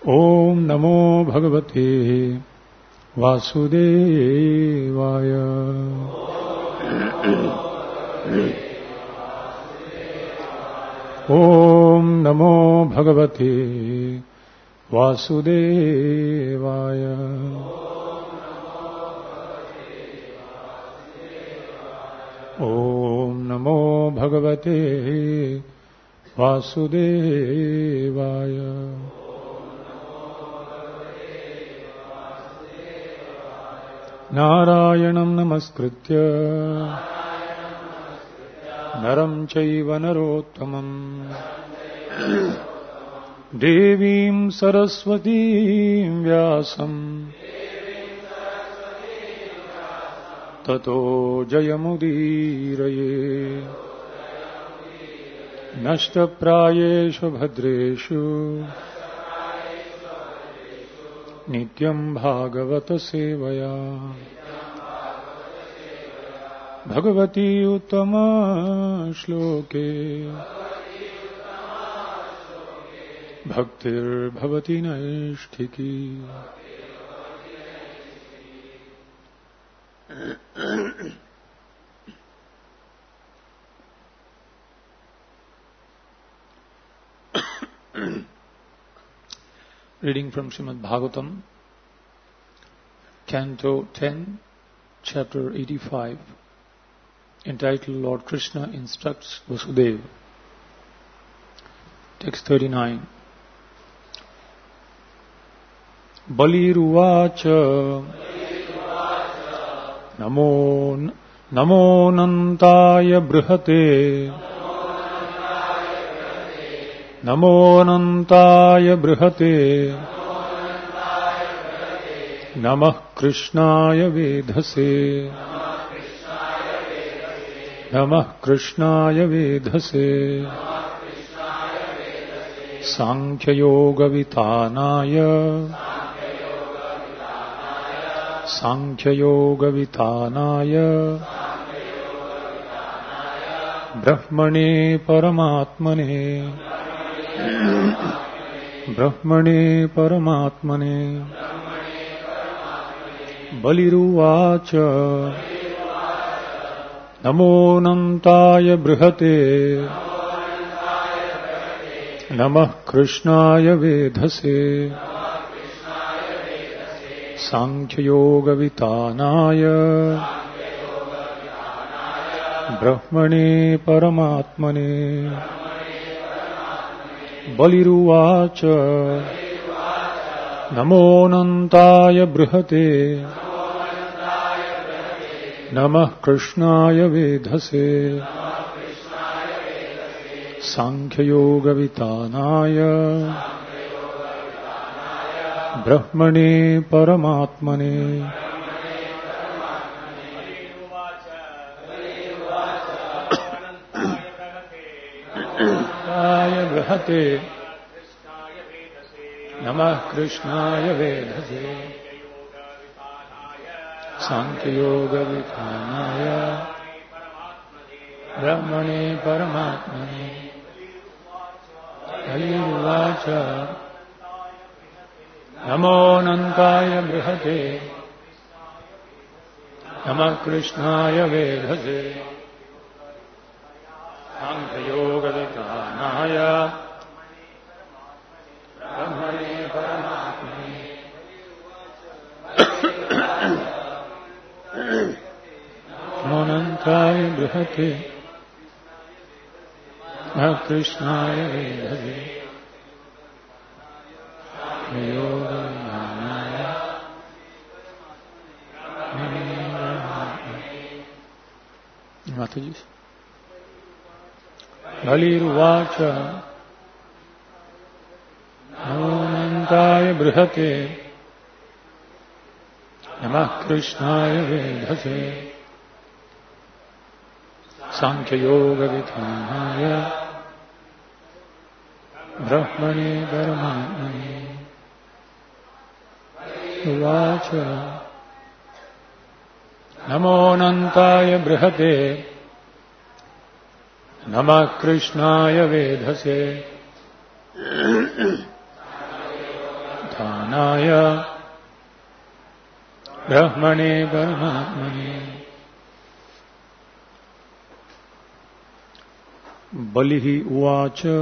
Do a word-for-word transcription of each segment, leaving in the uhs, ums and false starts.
ओम नमो भगवते वासुदेवाय। ओम नमो भगवते वासुदेवाय। ओम नमो भगवते वासुदेवाय। नारायणं नमस्कृत्य नरं चैव नरोत्तमं देवीं सरस्वतीं व्यासं ततो जयमुदीरये। नष्टप्रायेषु भद्रेषु नित्यं भागवत सेवया भगवती उत्तम श्लोके भक्तिर्भवति नैष्ठिकी। Reading from Srimad Bhagavatam, Canto ten, Chapter eighty-five, entitled Lord Krishna Instructs Vasudeva. Text thirty-nine. Baliruvacha Namo Namo Nantaya Brihate Namo Nantaya Brihate Namah Krishnaya Vedhase Namah Krishnaya Vedhase Sankhya Yoga Vitanaya Sankhya Yoga Vitanaya Brahmane Paramatmane Brahmane Paramatmane Baliruvacha Namo Nantaya Brihate Namah Krishnaya Vedhase Sankhya Yoga Vitanaya Brahmane Paramatmane Baliruvacha Namo Nantaya Brihate Namah Krishnaya Vedhase Sankhya Yoga Vitanaya Brahmane Paramatmane Brihate Namah Krishnaya Vedhase Sankhya Yoga Vitanaya Brahmane Paramatmane Baliruvacha Namo Nantaya Brihate Namah Krishnaya Vedhase Sankhya Yoga Vitanaya Brahmane Paramatmane Namo Nantaya Brihate Namah Krishnaya Vedhase Yoga Vitanaya Mataji Baliruvacha Namo Nantaya Brihate Namah Krishnaya Vedhase Sankhya Yoga Vitanaya Brahmane Paramatmane Uvacha Namo Nantaya Brihate Namah Krishnaya Vedhase Vithanaya Brahmane Paramatmane. Balihi Uvacha.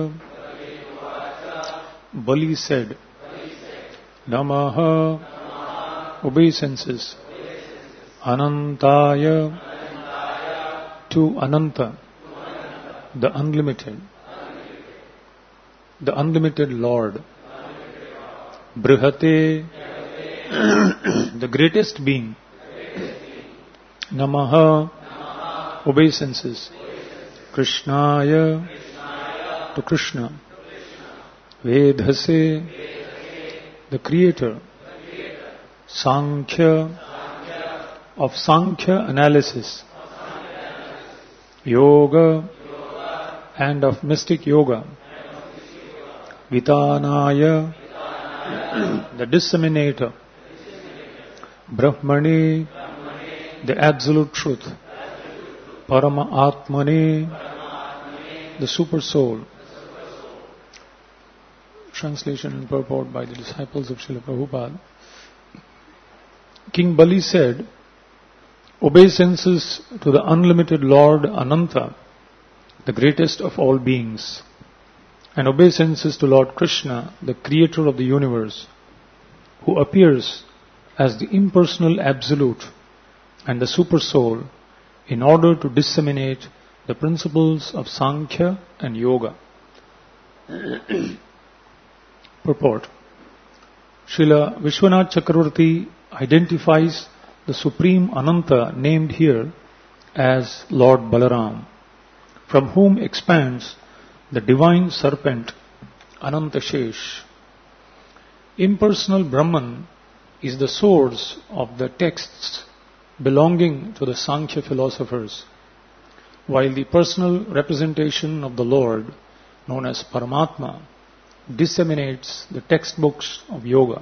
Bali said, Namaha, obeisances, Anantaya, to Ananta, the unlimited, the unlimited Lord, Brihate, the greatest being, Namaha, obeisances, Krishnaya, to Krishna, Vedhase, the creator, Sankhya, of Sankhya analysis, Yoga, and of mystic yoga, Vitanaya, the disseminator, Brahmani, the absolute truth, Parama Atmani, the super soul. Translation and purport by the disciples of Srila Prabhupada. King Bali said, obeisances to the unlimited Lord Ananta, the greatest of all beings, and obeisances to Lord Krishna, the creator of the universe, who appears as the impersonal absolute and the super soul in order to disseminate the principles of Sankhya and Yoga. Purport. Srila Vishwanath Chakravarti identifies the Supreme Ananta named here as Lord Balaram, from whom expands the divine serpent Anantashesh. Impersonal Brahman is the source of the texts belonging to the Sankhya philosophers, while the personal representation of the Lord, known as Paramatma, disseminates the textbooks of yoga.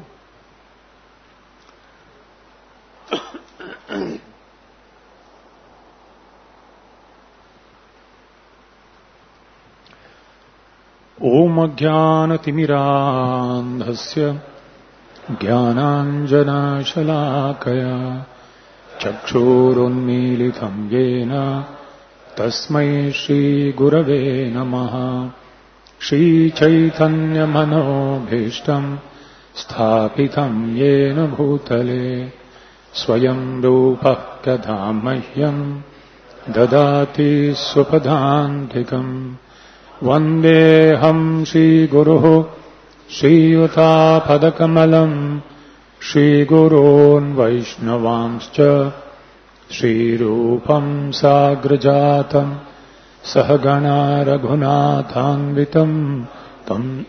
Om Jnana-timirandhasya Jnananjana Shalakaya Chakshurunmilitam Yena Tasmai Shri Gurave Namaha. Shri Chaitanya Manobhishtam Sthapitam Yena Bhutale Swayam Rupa Kadamahyam Dadati Supadhantikam Vandeham Shri Guru Shri Yuta Padakamalam Shri Gurun Vaishnavamscha Shri Rupam Sagrajatam Sahagana Raghunathanvitam Tam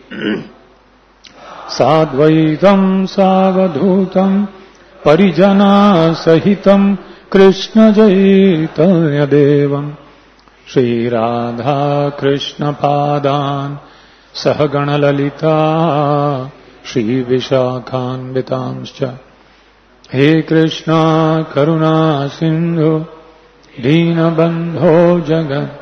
Sadvaitam Savadhutam Parijana Sahitam Krishna Chaitanya Devam Shri Radha Krishna Padan Sahagana Lalita Shri Vishakhanvitamscha. He Krishna Karuna Sindhu Dina Bandho Jagat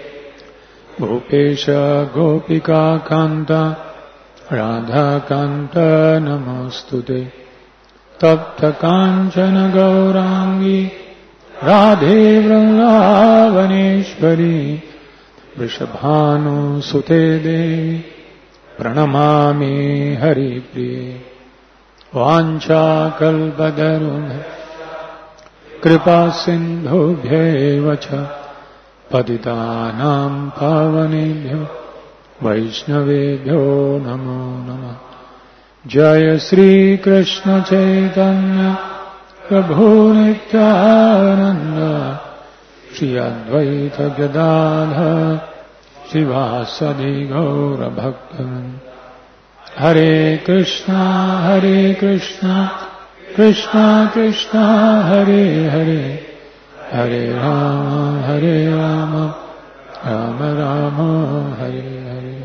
Gopesha Gopika Kanta Radha Kanta Namostute Tapta Kanchana Gaurangi Radhe Vrindavaneshwari Vrishabhanu Sute Devi Pranamami Hari Priye Vancha Kalpadaruna Kripa Sindhubhyevacha Patitanam Pavanebhyo Vaishnavebhyo Namo Namah. Jaya Sri Krishna Chaitanya Prabhu Nityananda Shri Advaita Gadadhar Srivasadi Gaura Bhaktavan. Hare Krishna Hare Krishna Krishna Krishna Hare Hare Hare Rama Hare Rama Rama Rama Hare Hare.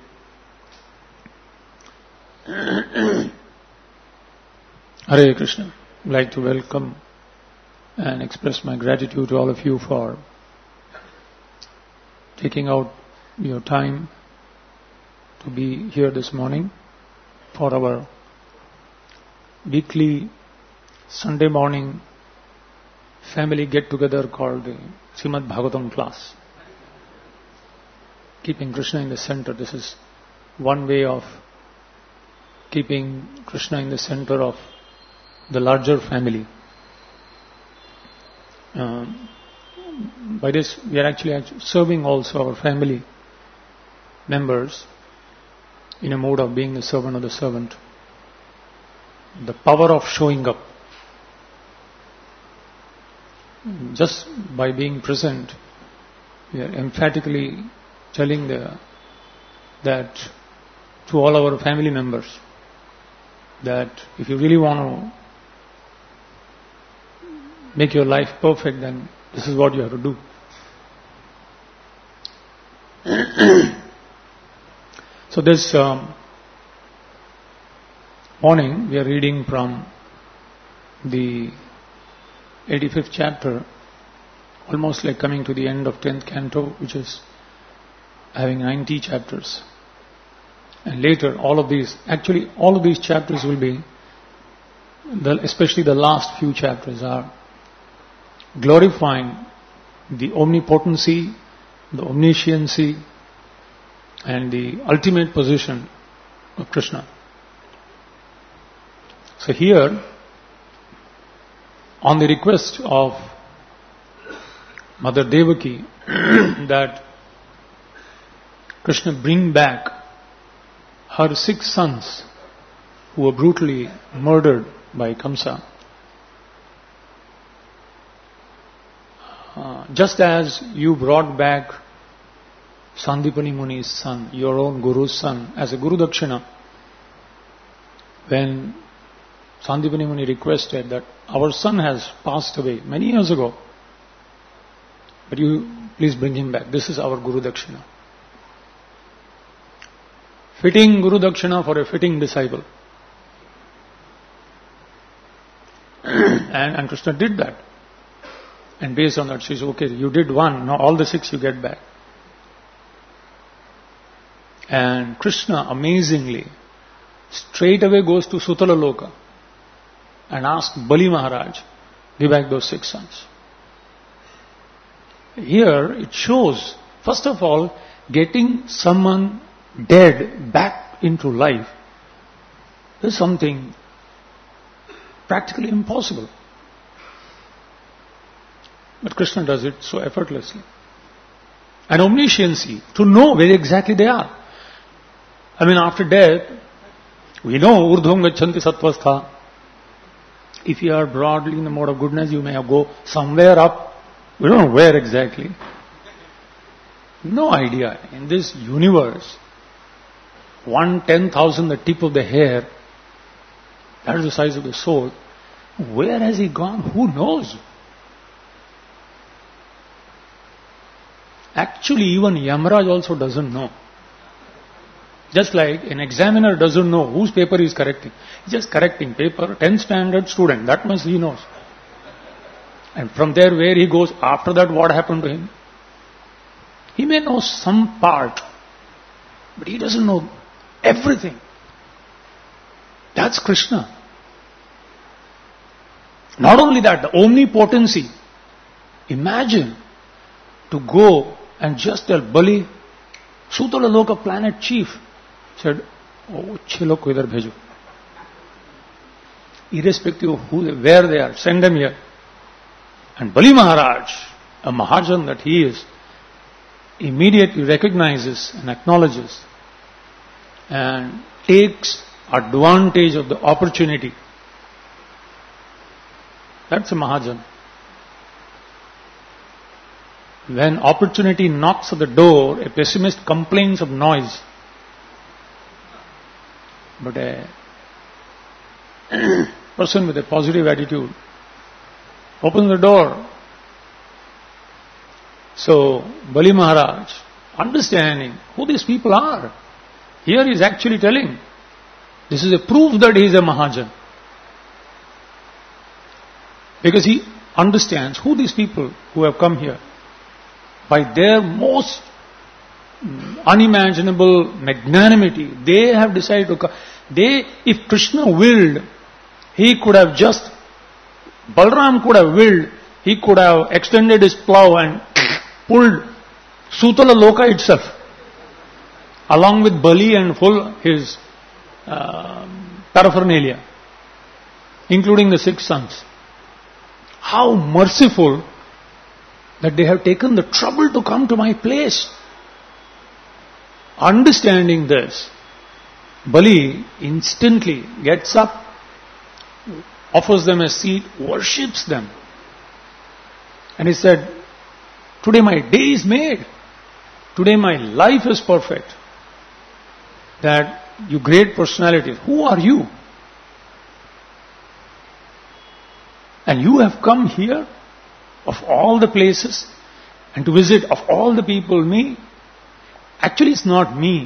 Hare Krishna. I'd like to welcome and express my gratitude to all of you for taking out your time to be here this morning for our weekly Sunday morning family get-together called the Srimad Bhagavatam class. Keeping Krishna in the center. This is one way of keeping Krishna in the center of the larger family. Um, by this, we are actually serving also our family members in a mode of being the servant of the servant. The power of showing up. Just by being present, we are emphatically telling the, that to all our family members, that if you really want to make your life perfect, then this is what you have to do. So this um, morning we are reading from the eighty-fifth chapter, almost like coming to the end of tenth canto, which is having ninety chapters. And later all of these, actually all of these chapters will be, the, especially the last few chapters are glorifying the omnipotency, the omnisciency, and the ultimate position of Krishna. So here, on the request of Mother Devaki that Krishna bring back her six sons who were brutally murdered by Kamsa, uh, just as you brought back Sandipani Muni's son, your own Guru's son, as a Guru Dakshina, when Sandipani Muni requested that our son has passed away many years ago, but you please bring him back. This is our Guru Dakshina. Fitting Guru Dakshina for a fitting disciple. and, and Krishna did that. And based on that, she says, okay, you did one, now all the six you get back. And Krishna, amazingly, straight away goes to Sutala Loka and asks Bali Maharaj, give back those six sons. Here it shows, first of all, getting someone dead back into life is something practically impossible. But Krishna does it so effortlessly. And omnisciency, to know where exactly they are. I mean, after death, we know urdhvam gachanti sattvastha. If you are broadly in the mode of goodness, you may go somewhere up. We don't know where exactly. No idea. In this universe, one ten thousand, the tip of the hair, that is the size of the soul. Where has he gone? Who knows? Actually, even Yamaraj also doesn't know. Just like an examiner doesn't know whose paper he is correcting. He's just correcting paper, tenth standard student, that much he knows. And from there where he goes, after that what happened to him? He may know some part, but he doesn't know everything. That's Krishna. Not only that, the omnipotency. Imagine to go and just tell Bali, Sutala Loka planet chief, said, oh, chhe log ko idhar bhejo. Irrespective of who they, where they are, send them here. And Bali Maharaj, a Mahajan that he is, immediately recognizes and acknowledges and takes advantage of the opportunity. That's a Mahajan. When opportunity knocks at the door, a pessimist complains of noise. But a person with a positive attitude opens the door. So, Bali Maharaj, understanding who these people are, here he is actually telling, this is a proof that he is a Mahajan. Because he understands who these people who have come here, by their most unimaginable magnanimity, they have decided to come. They, if Krishna willed He could have just, Balram could have willed, he could have extended his plow and pulled Sutala Loka itself, along with Bali and full his uh, paraphernalia, including the six sons. How merciful that they have taken the trouble to come to my place. Understanding this, Bali instantly gets up, offers them a seat, worships them. And he said, today my day is made. Today my life is perfect. That you great personalities, who are you? And you have come here, of all the places, and to visit of all the people me. Actually it's not me.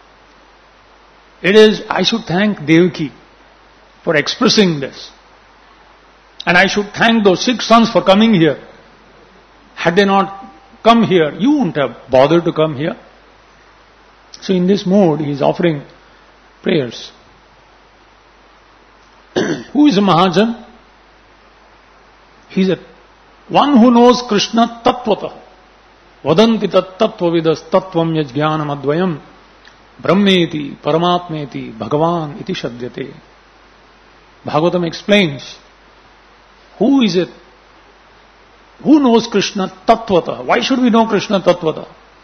It is, I should thank Devaki for expressing this. And I should thank those six sons for coming here. Had they not come here, you wouldn't have bothered to come here. So in this mode, he is offering prayers. Who is a Mahajan? He is a one who knows Krishna tattvata. Vadanti tat tattvavidas tattvam yajnanam advayam brahmeti paramatmeti bhagavan iti shadyate. Bhagavatam explains, who is it? Who knows Krishna tattvata? Why should we know Krishna tattvata?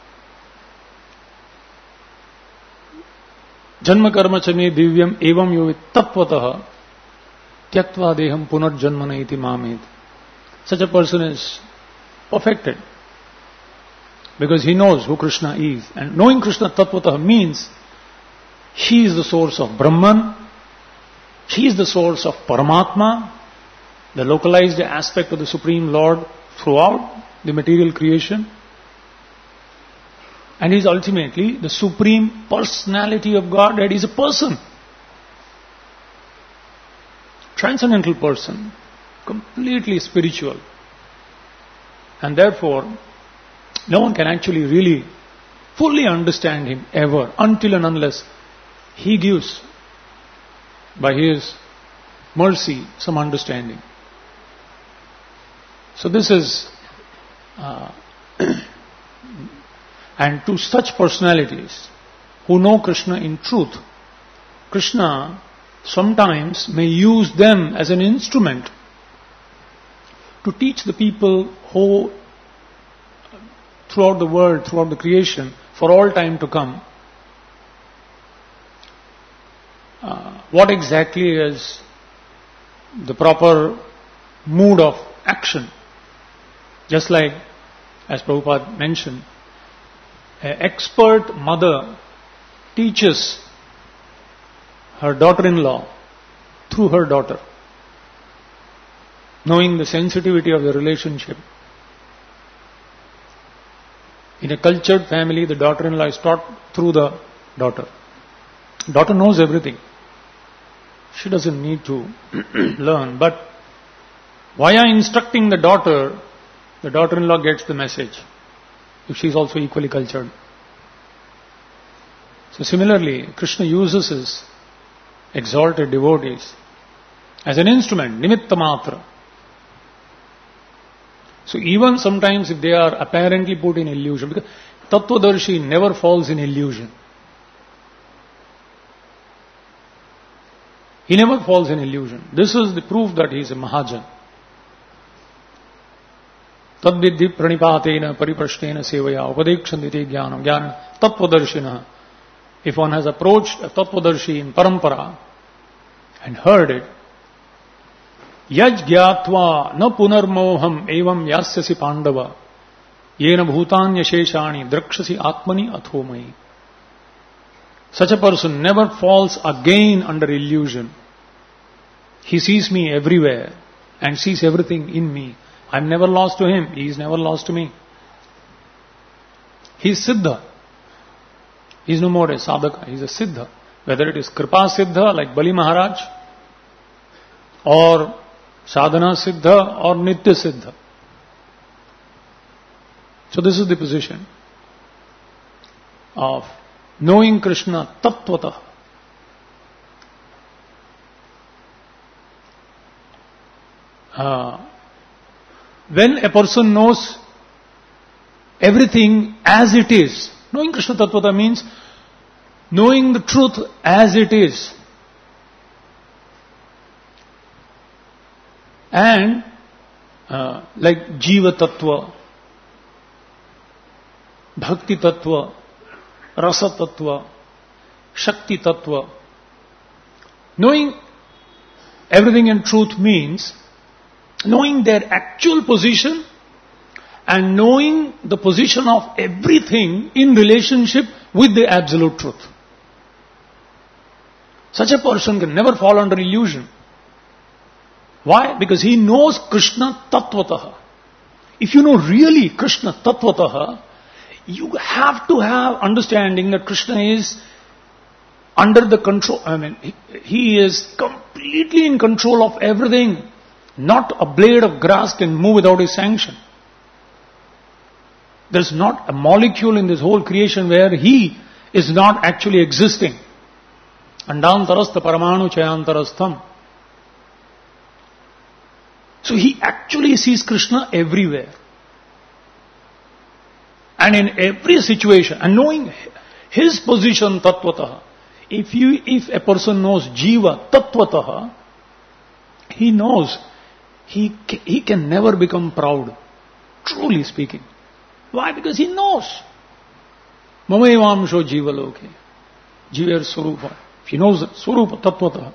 Janma karma chame divyam evam yovit tattvataha tyaktva deham punarjanmana iti mamed. Such a person is perfected because he knows who Krishna is. And knowing Krishna tattvataha means he is the source of Brahman, he is the source of Paramatma, the localized aspect of the Supreme Lord throughout the material creation. And he is ultimately the Supreme Personality of Godhead. He is a person. Transcendental person. Completely spiritual. And therefore, no one can actually really fully understand him ever, until and unless he gives, by his mercy, some understanding. So this is, uh, and to such personalities who know Krishna in truth, Krishna sometimes may use them as an instrument to teach the people who, throughout the world, throughout the creation, for all time to come, uh, what exactly is the proper mood of action. Just like, as Prabhupada mentioned, an expert mother teaches her daughter-in-law through her daughter, knowing the sensitivity of the relationship. In a cultured family, the daughter-in-law is taught through the daughter. Daughter knows everything. She doesn't need to learn, but via instructing the daughter, the daughter-in-law gets the message, if she is also equally cultured. So similarly, Krishna uses his exalted devotees as an instrument, nimitta matra. So even sometimes if they are apparently put in illusion, because Tattvadarshi never falls in illusion. He never falls in illusion. This is the proof that he is a Mahajan. Tadvidhi pranipatena pariprashtena sevaya upadekshantite jnanam jnana tattvadarshina. If one has approached a Tattvadarshi in parampara and heard it, yaj gyatva na punarmoham evam yasyasi pandava yena bhutanya sheshani drakshasi atmani athomai. Such a person never falls again under illusion. He sees me everywhere and sees everything in me. I am never lost to him. He is never lost to me. He is Siddha. He is no more a sadhaka. He is a Siddha. Whether it is Kripa Siddha like Bali Maharaj, or Sadhana Siddha, or Nitya Siddha. So this is the position of knowing Krishna tattvata. uh, when a person knows everything as it is, knowing Krishna Tattvata means knowing the truth as it is. And uh, like Jiva Tattva, Bhakti Tattva, Rasa Tattva, Shakti Tattva. Knowing everything in truth means knowing their actual position and knowing the position of everything in relationship with the absolute truth. Such a person can never fall under illusion. Why? Because he knows Krishna Tattvataha. If you know really Krishna Tattvataha, you have to have understanding that Krishna is under the control, I mean, he, he is completely in control of everything. Not a blade of grass can move without his sanction. There's not a molecule in this whole creation where he is not actually existing. Andantarastha paramanu chayantarastham. So he actually sees Krishna everywhere. And in every situation, and knowing his position tattvataha, if you, if a person knows Jiva tattvataha, he knows he, he can never become proud, truly speaking. Why? Because he knows. Mamayevamsho jiva loke. Jiva swarupa. If he knows swarupa tattvataha,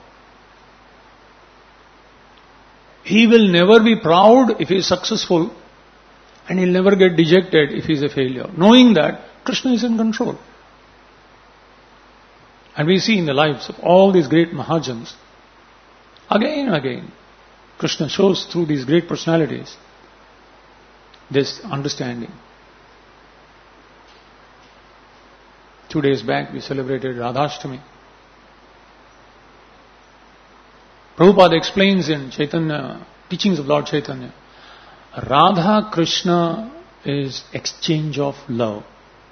he will never be proud if he is successful, and he'll never get dejected if he is a failure. Knowing that Krishna is in control. And we see in the lives of all these great Mahajans, again and again, Krishna shows through these great personalities this understanding. Two days back we celebrated Radhashtami. Prabhupada explains in Chaitanya, teachings of Lord Chaitanya, Radha Krishna is exchange of love.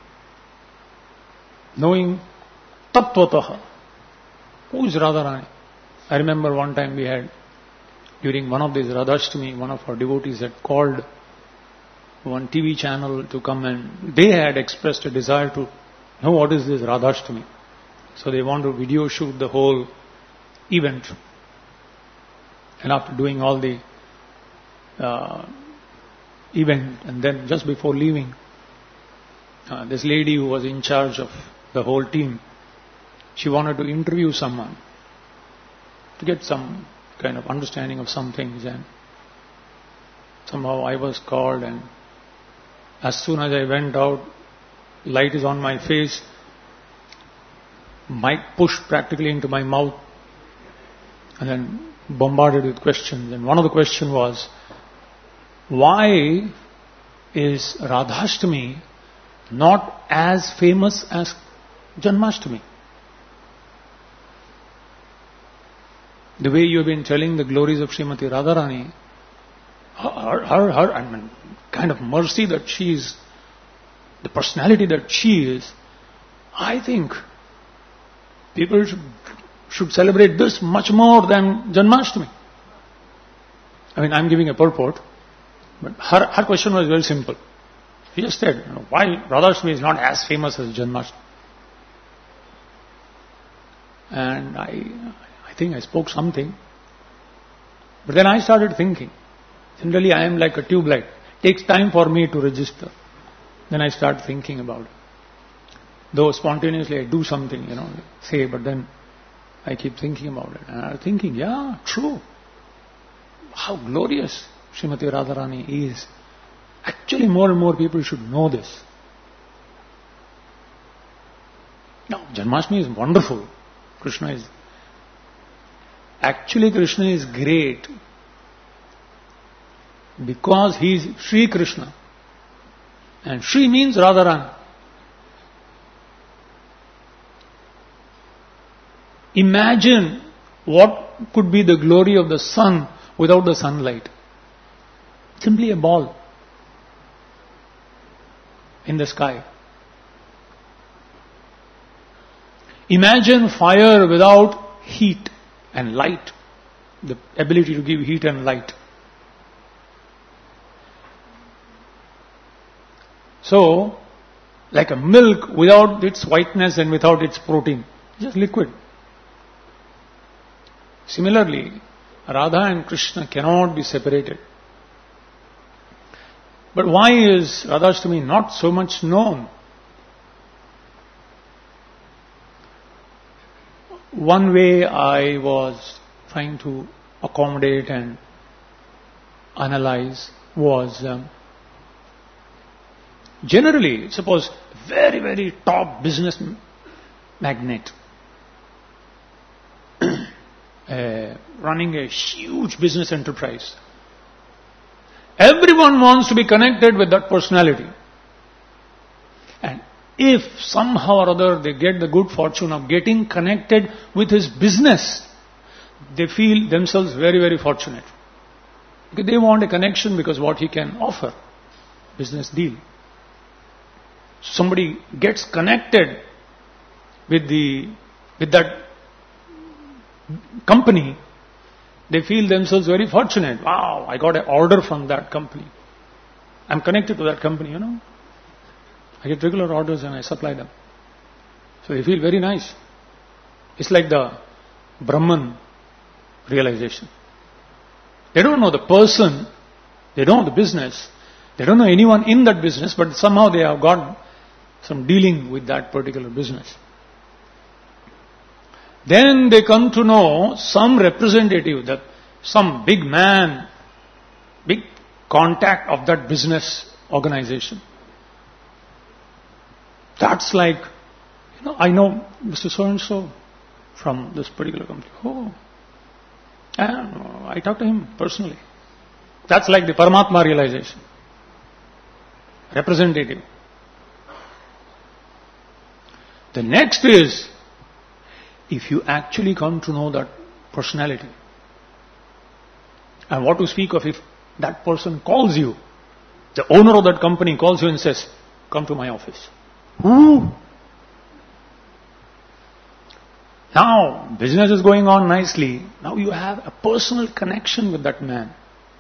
Knowing Tattvataha. Who is Radharani? I remember one time we had, during one of these Radhashtami, one of our devotees had called one T V channel to come, and they had expressed a desire to know what is this Radhashtami. So they want to video shoot the whole event. And after doing all the uh, event, and then just before leaving, uh, this lady who was in charge of the whole team, she wanted to interview someone to get some kind of understanding of some things, and somehow I was called, and as soon as I went out, light is on my face, mic pushed practically into my mouth, and then bombarded with questions. And one of the questions was, why is Radhashtami not as famous as Janmashtami? The way you have been telling the glories of Srimati Radharani, her, her, her, I mean, kind of mercy that she is, the personality that she is, I think people should, should celebrate this much more than Janmashtami. I mean, I'm giving a purport, but her, her question was very simple. She just said, you know, why Radhashtami is not as famous as Janmashtami? And I, I think I spoke something, but then I started thinking. Generally, I am like a tube light. It takes time for me to register. Then I start thinking about it. Though spontaneously I do something, you know, say, but then I keep thinking about it. And I'm thinking, yeah, true. How glorious Srimati Radharani is. Actually, more and more people should know this. Now, Janmashtami is wonderful. Krishna is... Actually, Krishna is great because he is Sri Krishna. And Sri means Radharani. Imagine what could be the glory of the sun without the sunlight. Simply a ball in the sky. Imagine fire without heat and light, the ability to give heat and light. So, like a milk without its whiteness and without its protein, just liquid. Similarly, Radha and Krishna cannot be separated. But why is Radhashtami not so much known? One way I was trying to accommodate and analyze was um, generally, suppose very, very top business magnate uh, running a huge business enterprise. Everyone wants to be connected with that personality. And if somehow or other they get the good fortune of getting connected with his business, they feel themselves very, very fortunate. Because they want a connection because what he can offer, business deal. Somebody gets connected with the with that company, they feel themselves very fortunate. Wow, I got an order from that company. I'm connected to that company, you know. I get regular orders and I supply them. So they feel very nice. It's like the Brahman realization. They don't know the person, they don't know the business, they don't know anyone in that business, but somehow they have got some dealing with that particular business. Then they come to know some representative, that some big man, big contact of that business organization. That's like, you know, I know Mister So-and-so from this particular company. Oh, and I talked to him personally. That's like the Paramatma realization. Representative. The next is, if you actually come to know that personality, and what to speak of if that person calls you, the owner of that company calls you and says, come to my office. Ooh. Now, business is going on nicely. Now you have a personal connection with that man.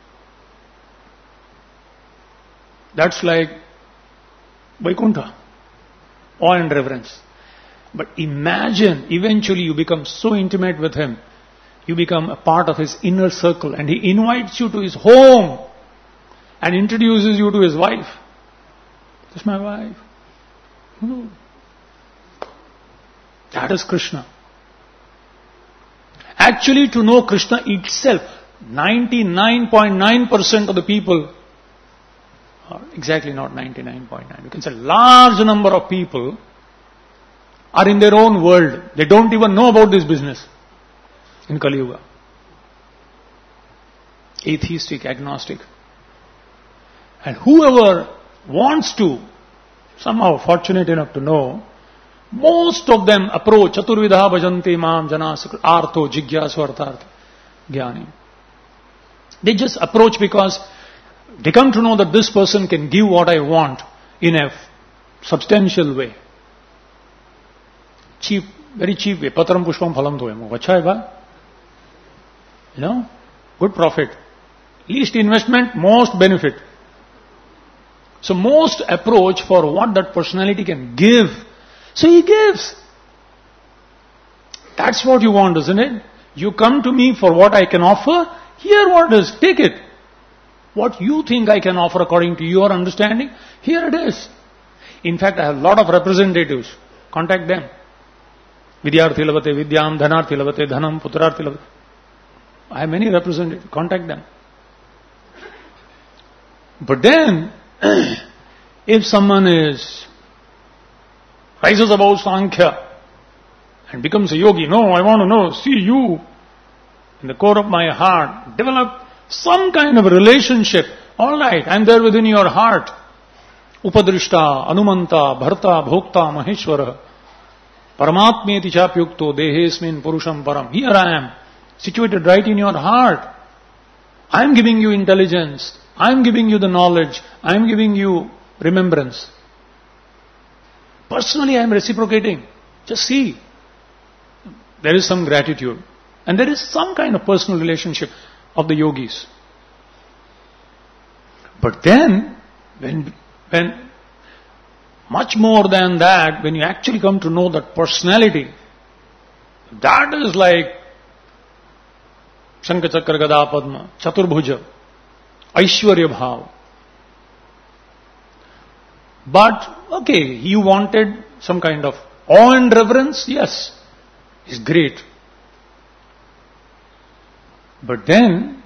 That's like Vaikuntha, awe and reverence. But imagine, eventually you become so intimate with him, you become a part of his inner circle, and he invites you to his home and introduces you to his wife. This is my wife. Hmm. That is Krishna. Actually, to know Krishna itself, ninety-nine point nine percent of the people, or exactly not ninety-nine point nine, you can say large number of people are in their own world. They don't even know about this business in Kali Yuga. Atheistic, agnostic. And whoever wants to, somehow fortunate enough to know, most of them approach Chaturvidha bhajanti mam janas artho jigyasu arthartha jnani. They just approach because they come to know that this person can give what I want in a substantial way. Cheap, very cheap way. Patram pushpam phalam dhoyam. Acha hai ba? You know, good profit. Least investment, most benefit. So most approach for what that personality can give. So he gives. That's what you want, isn't it? You come to me for what I can offer. Here what is, take it. What you think I can offer according to your understanding, here it is. In fact, I have a lot of representatives. Contact them. Vidyarthi lavate vidyam, dhanarthi lavate dhanam, putrarthi lavate. I have many representatives. Contact them. But then, if someone is rises above Sankhya and becomes a yogi, no, I want to know, see you in the core of my heart, develop some kind of a relationship. All right, I'm there within your heart. Upadrishta, Anumanta, Bharta, Bhokta, Maheshwara, Paramatmeti chapyukto, Dehesmin, Purusham Param. Here I am, situated right in your heart. I'm giving you intelligence. I'm giving you the knowledge. I'm giving you remembrance. Personally, I'm reciprocating. Just see. There is some gratitude. And there is some kind of personal relationship of the yogis. But then, when, when much more than that, when you actually come to know that personality, that is like Shankha Chakra Gada Padma, Chaturbhuja, Aishwarya Bhav. But, okay, he wanted some kind of awe and reverence, yes, is great. But then,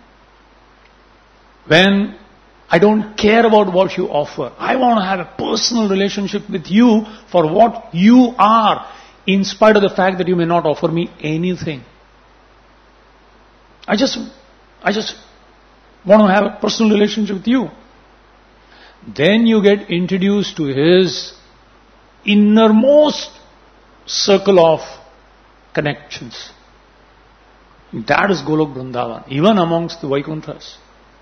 when I don't care about what you offer, I want to have a personal relationship with you for what you are, in spite of the fact that you may not offer me anything. I just, I just want to have a personal relationship with you. Then you get introduced to his innermost circle of connections. That is Golok Vrindavan, even amongst the Vaikunthas.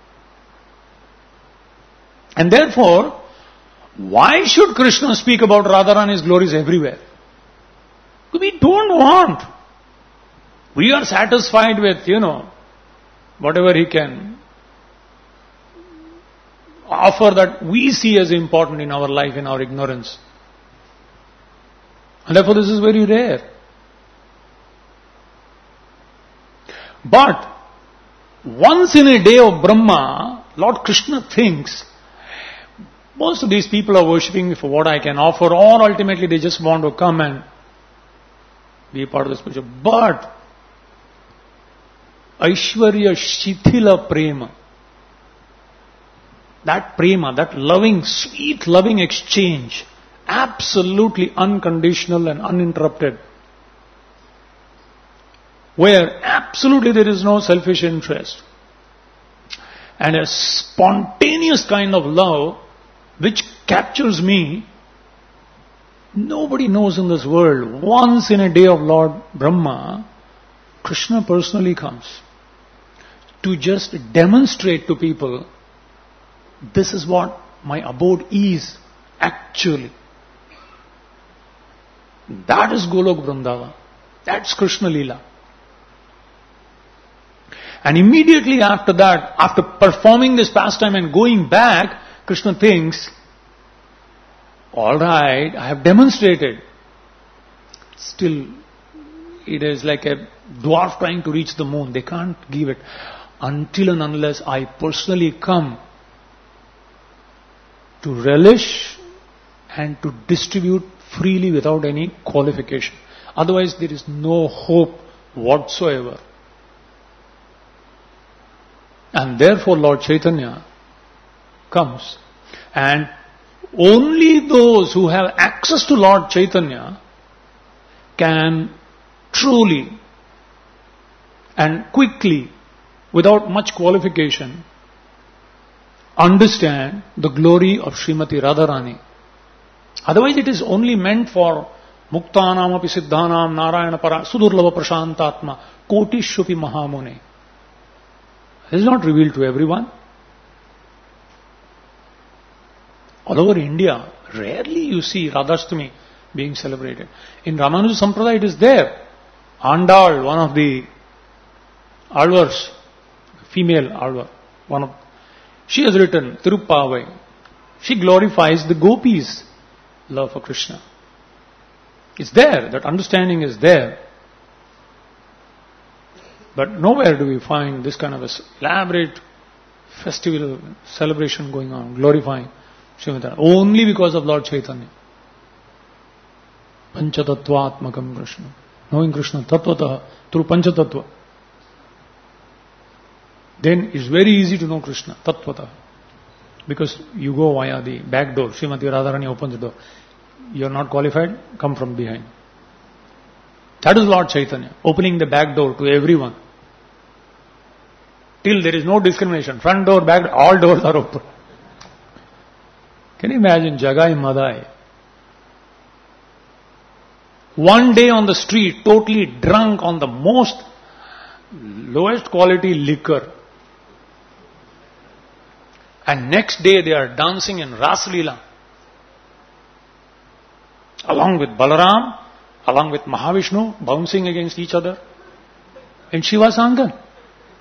And therefore, why should Krishna speak about Radharani's glories everywhere? We don't want. We are satisfied with, you know, whatever he can offer that we see as important in our life, in our ignorance. And therefore this is very rare. But once in a day of Brahma, Lord Krishna thinks, most of these people are worshipping me for what I can offer, or ultimately they just want to come and be a part of this picture. But Aishwarya Shithila Prema, that prema, that loving, sweet loving exchange, absolutely unconditional and uninterrupted, where absolutely there is no selfish interest, and a spontaneous kind of love which captures me, nobody knows in this world. Once in a day of Lord Brahma, Krishna personally comes to just demonstrate to people, this is what my abode is actually. That is Golok Vrindavan. That's Krishna Leela. And immediately after that, after performing this pastime and going back, Krishna thinks, alright, I have demonstrated. Still, it is like a dwarf trying to reach the moon. They can't give it until and unless I personally come to relish and to distribute freely without any qualification. Otherwise, there is no hope whatsoever. And therefore, Lord Chaitanya comes, and only those who have access to Lord Chaitanya can truly and quickly, without much qualification, understand the glory of Srimati Radharani. Otherwise it is only meant for Muktanam api Siddhanam Narayana Para Sudurlava Prashantatma Koti Shupi Mahamune. It is not revealed to everyone. All over India, rarely you see Radhastami being celebrated. In Ramanuja Sampradaya it is there. Andal, one of the Alvars, female Alvar, one of, she has written Tirupavai. She glorifies the gopis' love for Krishna. It's there, that understanding is there. But nowhere do we find this kind of a elaborate festival celebration going on, glorifying Srimati Radharani, only because of Lord Chaitanya. Panchatattvatmakam Krishna. Knowing Krishna tattvataha through Panchatattva. Then it's very easy to know Krishna tattvataha. Because you go via the back door. Srimati Radharani opens the door. You are not qualified, come from behind. That is Lord Chaitanya, opening the back door to everyone. Till there is no discrimination. Front door, back door, all doors are open. Can you imagine Jagai Madai? One day on the street, totally drunk on the most lowest quality liquor. And next day they are dancing in Ras Leela. Along with Balaram, along with Mahavishnu, bouncing against each other. In Shiva's Angan,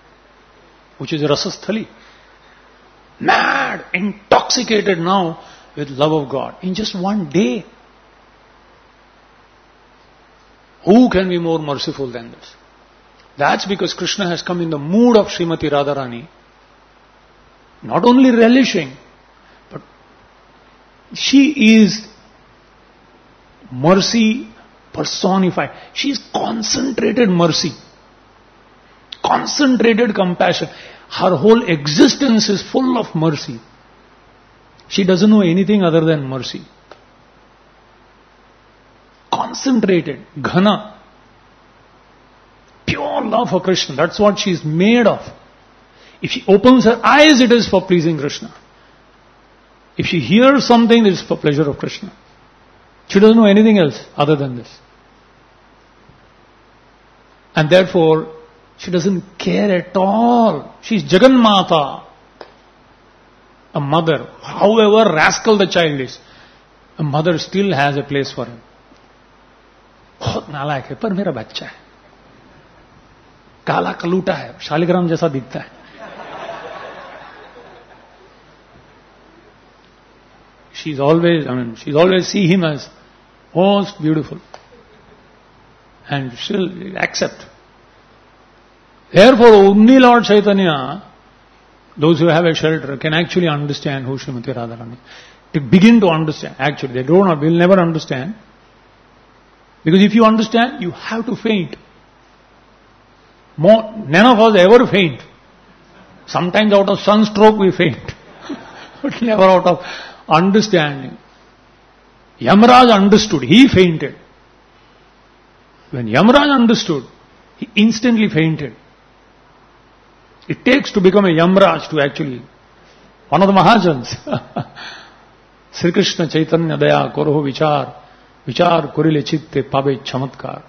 which is Rasasthali. Mad, intoxicated now with love of God in just one day. Who can be more merciful than this? That's because Krishna has come in the mood of Srimati Radharani, not only relishing, but she is mercy personified. She is concentrated mercy, concentrated compassion. Her whole existence is full of mercy. She doesn't know anything other than mercy. Concentrated, ghana, pure love for Krishna. That's what she is made of. If she opens her eyes, it is for pleasing Krishna. If she hears something, it is for pleasure of Krishna. She doesn't know anything else other than this. And therefore, she doesn't care at all. She is Jagannatha, a mother. However rascal the child is, a mother still has a place for him. बहुत नालायक है पर मेरा बच्चा है, काला कलूटा है, शालिग्राम जैसा दिखता है. She's always, I mean, she's always see him as most beautiful, and she'll accept. Therefore, only Lord Chaitanya, those who have a shelter, can actually understand who Srimati Radharani is. To begin to understand, actually, they don't, will never understand. Because if you understand, you have to faint. More, none of us ever faint. Sometimes out of sunstroke we faint. But never out of understanding. Yamaraj understood. He fainted. When Yamaraj understood, he instantly fainted. It takes to become a Yamaraj to actually, one of the Mahajans, Sri Krishna Chaitanya Daya Koroho Vichar, Vichar Kurile Chitte Pabe Chamatkar.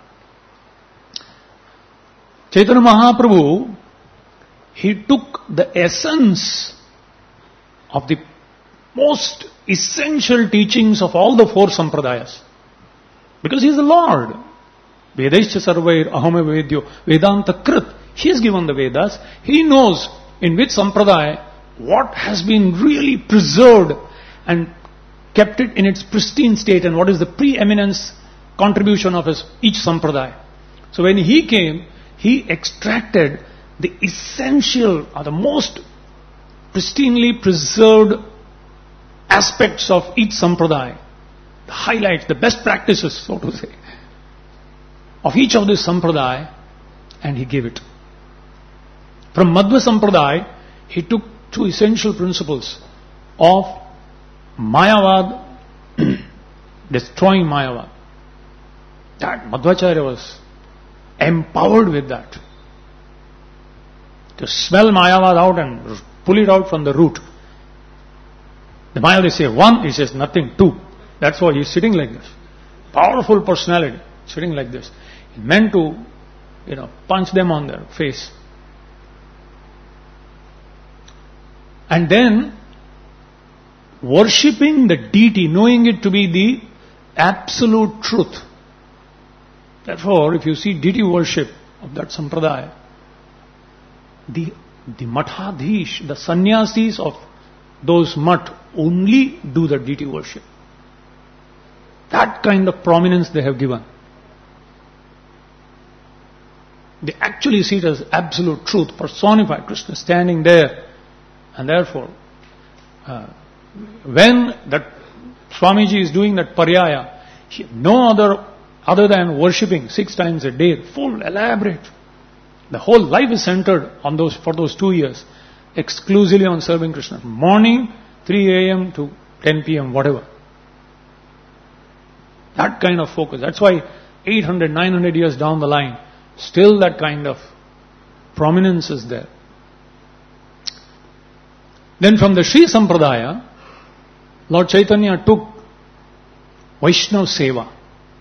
Chaitanya Mahaprabhu, he took the essence of the most essential teachings of all the four sampradayas. Because he is the Lord. Vedaischa sarvair ahame vedyo Vedanta krit. He has given the Vedas. He knows in which sampradaya what has been really preserved and kept it in its pristine state and what is the preeminence contribution of his, each sampradaya. So when he came, he extracted the essential or the most pristinely preserved aspects of each sampradaya, the highlights, the best practices, so to say, of each of these sampradaya, and he gave it. From Madhva Sampradaya, he took two essential principles of Mayavad, destroying Mayavad. That Madhvacharya was empowered with that. To smell Mayavad out and pull it out from the root. The Maya, they say one, he says nothing, two. That's why he's sitting like this. Powerful personality, sitting like this. He meant to, you know, punch them on their face. And then, worshipping the deity, knowing it to be the absolute truth. Therefore, if you see deity worship of that sampradaya, the, the mathadhish, the sannyasis of those mat only do the deity worship. That kind of prominence they have given. They actually see it as absolute truth, personified, Krishna standing there. And therefore, uh, when that Swamiji is doing that paryaya, he, no other other than worshipping six times a day, full, elaborate. The whole life is centered on those for those two years, exclusively on serving Krishna. Morning, three a.m. to ten p.m., whatever. That kind of focus. That's why eight hundred, nine hundred years down the line, still that kind of prominence is there. Then from the Sri Sampradaya, Lord Chaitanya took Vaishnav Seva.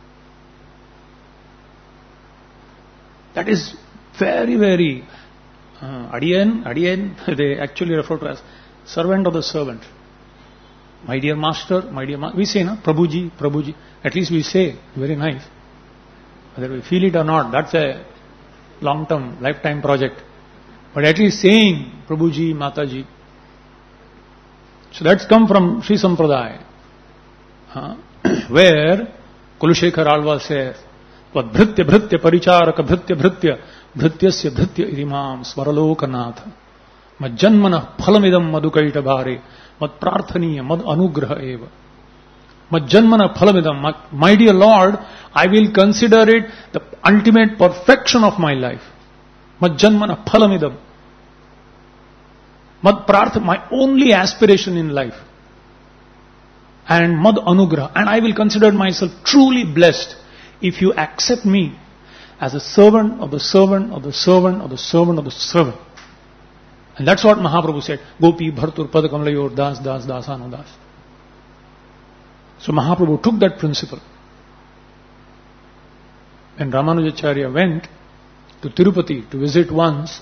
That is very, very uh, Adiyan, Adiyan, they actually refer to as servant of the servant. My dear master, my dear master. We say, na, Prabhuji, Prabhuji. At least we say, very nice. Whether we feel it or not, that's a long-term, lifetime project. But at least saying Prabhuji, Mataji. So that's come from Sri Sampradaya. uh, where Kulashekhar Alva says, Vad bhritya bhritya paricharaka bhritya bhritya bhrityasya bhritya idimam svaralokanatha mad janmana phalamidam madukaita bhare mad prarthaniya mad anugraha eva. Mad janmana phalamidam, my, my dear Lord, I will consider it the ultimate perfection of my life. Mad janmana phalamidam. Mad prarth, my only aspiration in life. And mad anugraha. And I will consider myself truly blessed if you accept me as a servant of the servant of the servant of the servant of the servant. And that's what Mahaprabhu said. Gopi bhartur padakamalayur das das dasano das. So Mahaprabhu took that principle. When Ramanujacharya went to Tirupati to visit once,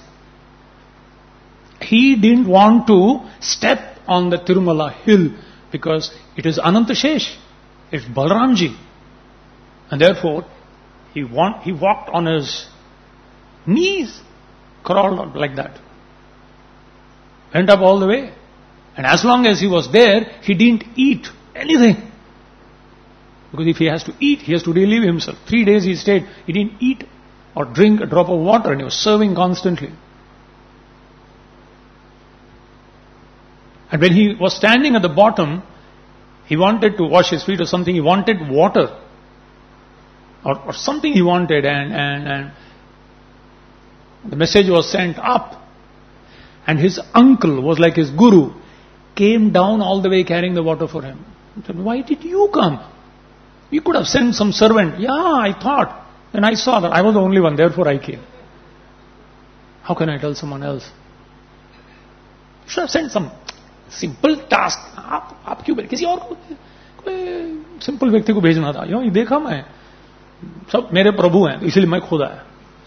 he didn't want to step on the Tirumala hill because it is Ananta Shesh, it's Balramji. And therefore, he, want, he walked on his knees, crawled like that. Went up all the way. And as long as he was there, he didn't eat anything. Because if he has to eat, he has to relieve himself. Three days he stayed, he didn't eat or drink a drop of water, and he was serving constantly. And when he was standing at the bottom, he wanted to wash his feet or something, he wanted water. Or, or something he wanted, and, and, and the message was sent up. And his uncle was like his guru, came down all the way carrying the water for him. He said, why did you come? You could have sent some servant. Yeah, I thought. And I saw that I was the only one, therefore I came. How can I tell someone else? You should have sent some simple task. आप आप क्यों किसी और को कोई simple व्यक्ति को भेजना था. यो ये देखा मैं सब मेरे प्रभु हैं इसलिए मैं खुद आया.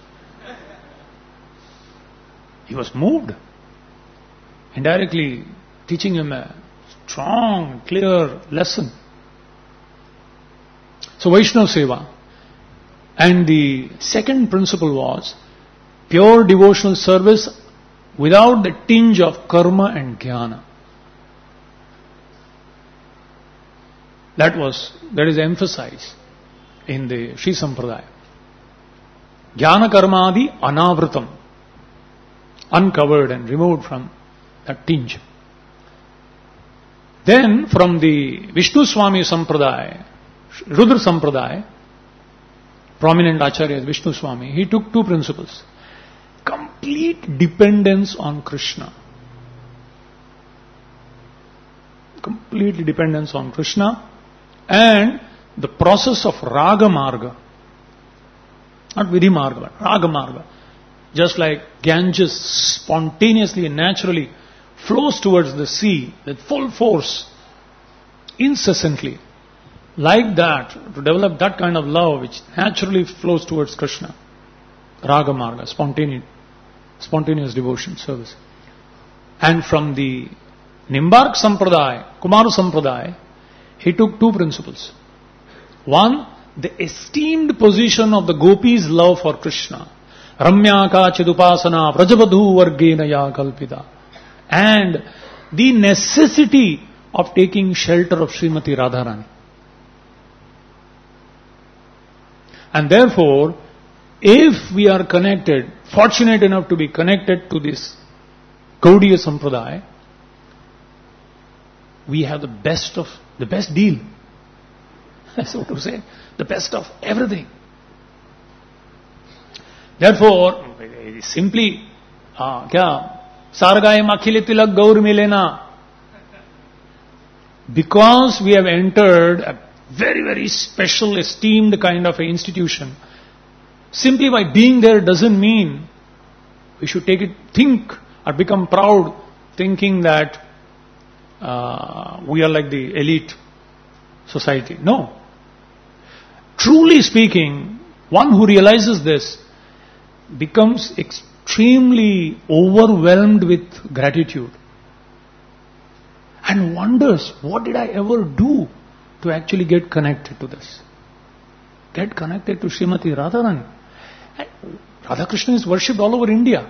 He was moved, indirectly teaching him a strong, clear lesson. So Vaishnava Seva. And the second principle was pure devotional service without the tinge of karma and jnana. That was, that is emphasized in the Sri Sampradaya. Jnana karmadi anavritam. Uncovered and removed from that tinge. Then from the Vishnu Swami Sampradaya, Rudra Sampradaya, prominent Acharya Vishnu Swami, he took two principles. Complete dependence on Krishna. Complete dependence on Krishna and the process of Raga Marga. Not Vidhi Marga, but Raga Marga. Just like Ganges spontaneously and naturally flows towards the sea with full force, incessantly. Like that, to develop that kind of love which naturally flows towards Krishna. Raga Marga, spontaneous, spontaneous devotion, service. And from the Nimbark Sampradaya, Kumara Sampradaya, he took two principles. One, the esteemed position of the gopis' love for Krishna. Ramya Kachidupasana Vrajavadhu Vargena Ya Kalpita. And the necessity of taking shelter of Srimati Radharani. And therefore, if we are connected, fortunate enough to be connected to this Gaudiya Sampradaya, we have the best of, the best deal. So to say, the best of everything. Therefore, simply, ah, kya? Sargayam akhile tilak gaur milena. Because we have entered a very, very special, esteemed kind of an institution, simply by being there doesn't mean we should take it, think or become proud, thinking that uh, we are like the elite society. No. Truly speaking, one who realizes this becomes extremely overwhelmed with gratitude and wonders, what did I ever do to actually get connected to this? Get connected to Srimati Radharani. Radhakrishna is worshipped all over India.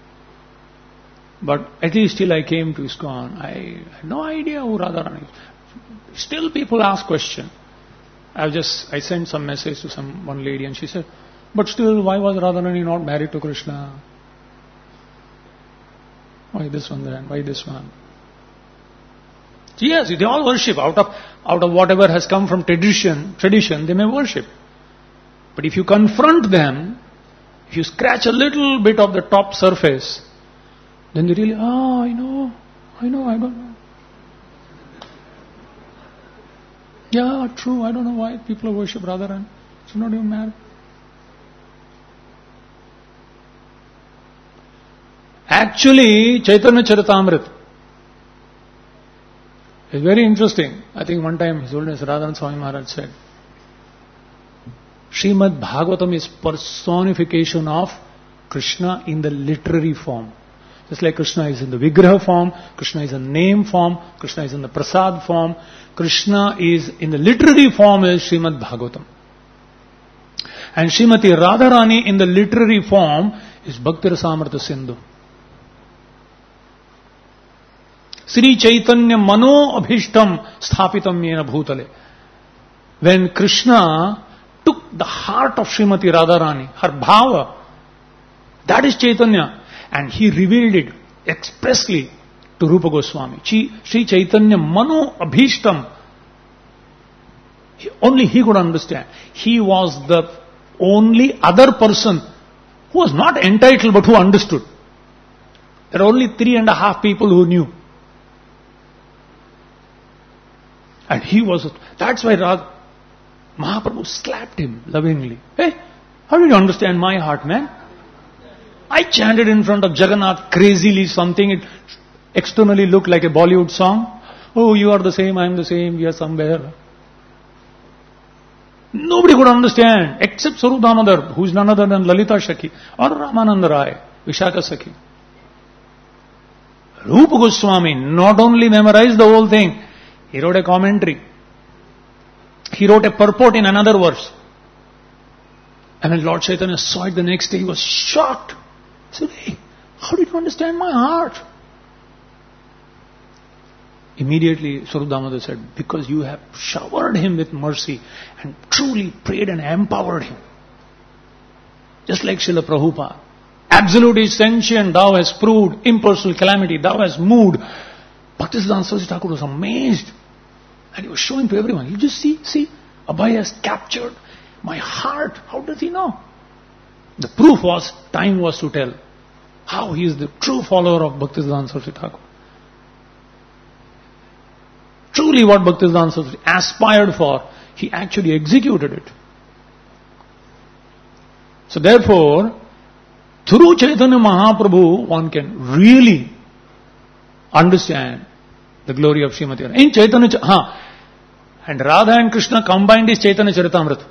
But at least till I came to ISKCON, I had no idea who Radharani is. Still people ask question. I just, I sent some message to some one lady and she said, but still, why was Radharani not married to Krishna? Why this one then? Why this one? Yes, they all worship. Out of, out of whatever has come from tradition, tradition, they may worship. But if you confront them, if you scratch a little bit of the top surface, then they really, oh, I know, I know, I don't know. Yeah, true, I don't know why people worship Radharani. She's not even married. Actually, Chaitanya Charitamrita is very interesting. I think one time His Holiness Radharani Swami Maharaj said, Srimad Bhagavatam is personification of Krishna in the literary form. Just like Krishna is in the Vigraha form, Krishna is in name form, Krishna is in the Prasad form, Krishna is in the literary form is Srimad Bhagavatam. And Srimati Radharani in the literary form is Bhakti Rasamrita Sindhu. Sri Chaitanya Mano Abhishtam Sthapitam Yena Bhutale. When Krishna took the heart of Srimati Radharani, her bhava, that is Chaitanya, and he revealed it expressly to Rupa Goswami. Sri Chaitanya Mano Abhishtam. Only he could understand. He was the only other person who was not entitled but who understood. There are only three and a half people who knew. And he was, that's why Radha, Mahaprabhu slapped him lovingly. Hey, how did you understand my heart, man? I chanted in front of Jagannath crazily something. It externally looked like a Bollywood song. Oh, you are the same, I am the same, we are somewhere. Nobody could understand except Sarup Damodar, who is none other than Lalita Shakhi or Ramananda Rai, Vishaka Sakhi. Rupa Goswami not only memorized the whole thing, he wrote a commentary. He wrote a purport in another verse. And when Lord Chaitanya saw it the next day, he was shocked. He said, hey, how did you understand my heart? Immediately, Sarup Damodar said, because you have showered him with mercy and truly prayed and empowered him. Just like Srila Prabhupada. Absolute is sentient, thou hast proved. Impersonal calamity, thou hast moved. Bhaktisiddhanta Saraswati Thakur was amazed. And he was showing to everyone. You just see, see, Abhay has captured my heart. How does he know? The proof was, time was to tell how he is the true follower of Bhaktisiddhanta Saraswati Thakur. Truly what Bhaktisiddhanta Saraswati aspired for, he actually executed it. So therefore, through Chaitanya Mahaprabhu, one can really understand the glory of Srimati Radharani. In Chaitanya, ha, and Radha and Krishna combined is Chaitanya Charitamrita.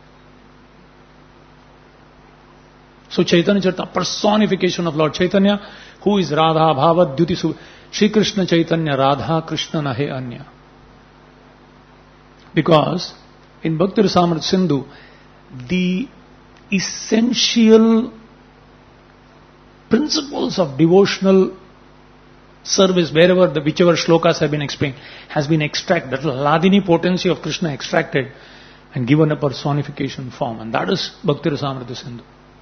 So Chaitanya Charitamrita, personification of Lord Chaitanya, who is Radha Bhava Dyuti Su, Shri Krishna Chaitanya Radha Krishna Nahe Anya. Because in Bhakti Rasamrita Sindhu, the essential principles of devotional service, wherever the whichever shlokas have been explained, has been extracted. That Ladini potency of Krishna extracted and given a personification form. And that is Bhakti Rasamrita Sindhu.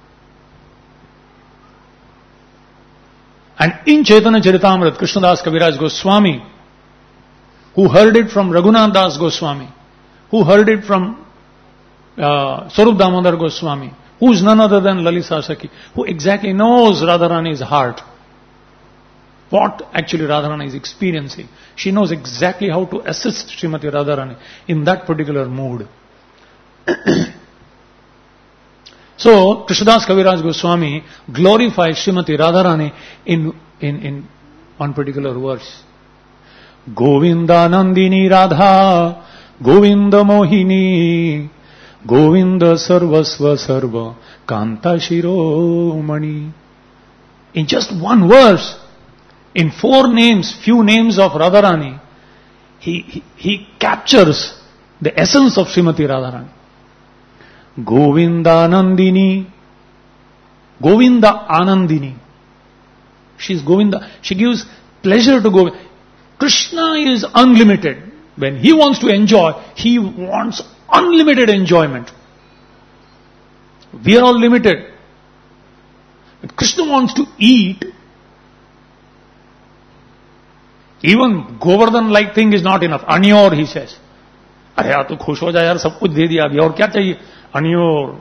And in Chaitanya Charitamrita, Krishnadas Kaviraj Goswami, who heard it from Raghunath Das Goswami, who heard it from uh, Sarup Damodar Goswami, who is none other than Lalita Sakhi, who exactly knows Radharani's heart. What actually Radharani is experiencing. She knows exactly how to assist Srimati Radharani in that particular mood. So, Krishnadas Kaviraj Goswami glorifies Srimati Radharani in, in, in one particular verse. Govinda Nandini Radha, Govinda Mohini, Govinda Sarvasva Sarva, Kanta Shiromani. In just one verse, in four names, few names of Radharani, he, he, he captures the essence of Srimati Radharani. Govinda Anandini, Govinda Anandini. She is Govinda. She gives pleasure to Govinda. Krishna is unlimited. When he wants to enjoy, he wants unlimited enjoyment. We are all limited. But Krishna wants to eat. Even Govardhan-like thing is not enough. Anyor, he says. अरे यार तू खुश हो जा यार, सब कुछ दे दिया अभी और क्या चाहिए? Anyor.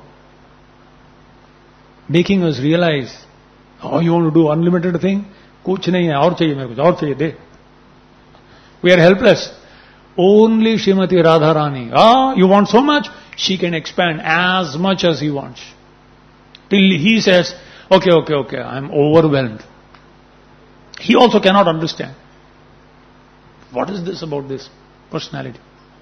Making us realize, oh, you want to do unlimited thing? कुछ नहीं है, और चाहिए मेरे को, और चाहिए दे. We are helpless. Only Srimati Radharani. Ah, you want so much? She can expand as much as he wants. Till he says, okay, okay, okay, I am overwhelmed. He also cannot understand. What is this about this personality?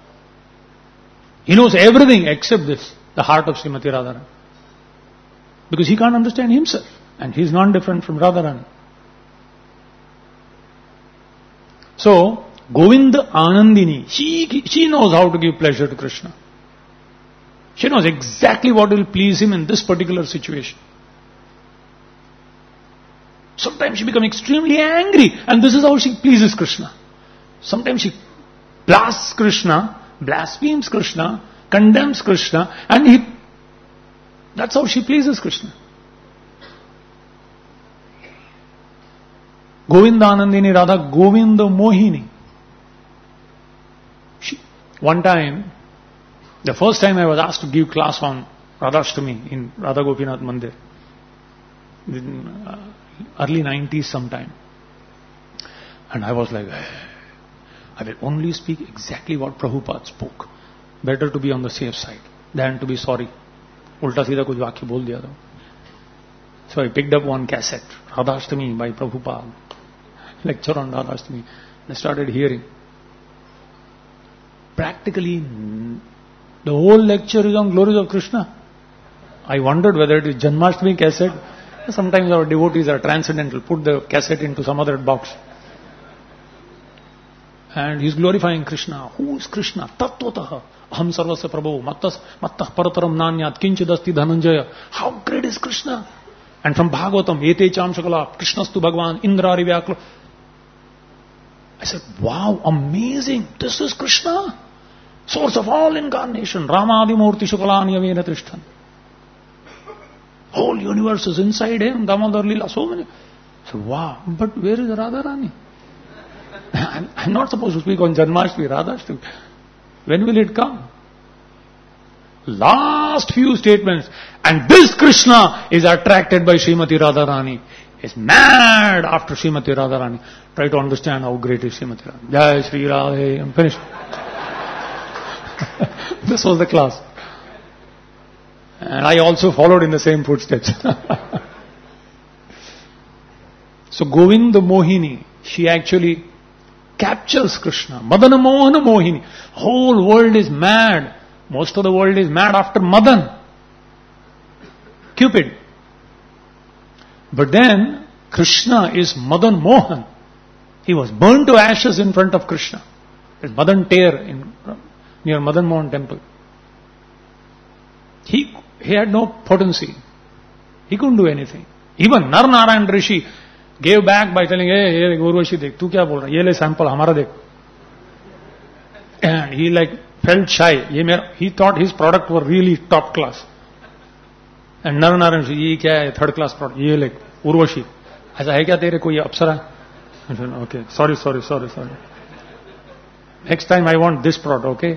He knows everything except this, the heart of Srimati Radharani. Because he can't understand himself. And he is not different from Radharani. So, Govinda Anandini, she, she knows how to give pleasure to Krishna. She knows exactly what will please him in this particular situation. Sometimes she becomes extremely angry, and this is how she pleases Krishna. Sometimes she blasts Krishna, blasphemes Krishna, condemns Krishna, and he, that's how she pleases Krishna. Govinda Anandini Radha Govinda Mohini. She, one time, the first time I was asked to give class on Radhashtami in Radha Gopinath Mandir, in uh, early nineties sometime. And I was like, I will only speak exactly what Prabhupada spoke. Better to be on the safe side than to be sorry. Ulta सीधा कुछ वाक्य बोल दिया था. So I picked up one cassette, Radhashtami by Prabhupada, lecture on Radhashtami. I started hearing. Practically, the whole lecture is on glories of Krishna. I wondered whether it is Janmashtami cassette. Sometimes our devotees are transcendental, put the cassette into some other box. And he's glorifying Krishna. Who is Krishna? Tattvataha. Aham sarvasya prabho. Mattas, mattah parataram nanyat. Kinchidasti dhananjaya. How great is Krishna? And from Bhagavatam, Ete cham shakala. Krishnastu Bhagavan. Indrari vyakla. I said, wow, amazing. This is Krishna. Source of all incarnation. Ramadimurti shakalani avena trishtan. Whole universe is inside him. Damodar Lila. So many. So wow. But where is Radharani? I'm, I'm not supposed to speak on Janmashtami, Radhashtami. When will it come? Last few statements. And this Krishna is attracted by Srimati Radharani. Is mad after Srimati Radharani. Try to understand how great is Srimati Radharani. Jai Shri Radhe. I'm finished. This was the class. And I also followed in the same footsteps. So Govinda Mohini, she actually captures Krishna. Madana Mohana Mohini. Whole world is mad. Most of the world is mad after Madan. Cupid. But then Krishna is Madan Mohan. He was burned to ashes in front of Krishna. There's Madan Ter in, near Madan Mohan temple. He, he had no potency. He couldn't do anything. Even Nar Narayan Rishi gave back by telling, hey, hey, Urvashi, dekh, tu kya bol raha? Ye le sample, hamara dekh. And he like felt shy. Ye mera, he thought his product were really top class. And Nar Narayan Rishi, ye kya hai, third class product? Ye like, Urvashi. Aisa hai kya tere koi apsara? I said, okay, sorry, sorry, sorry, sorry. Next time I want this product, okay?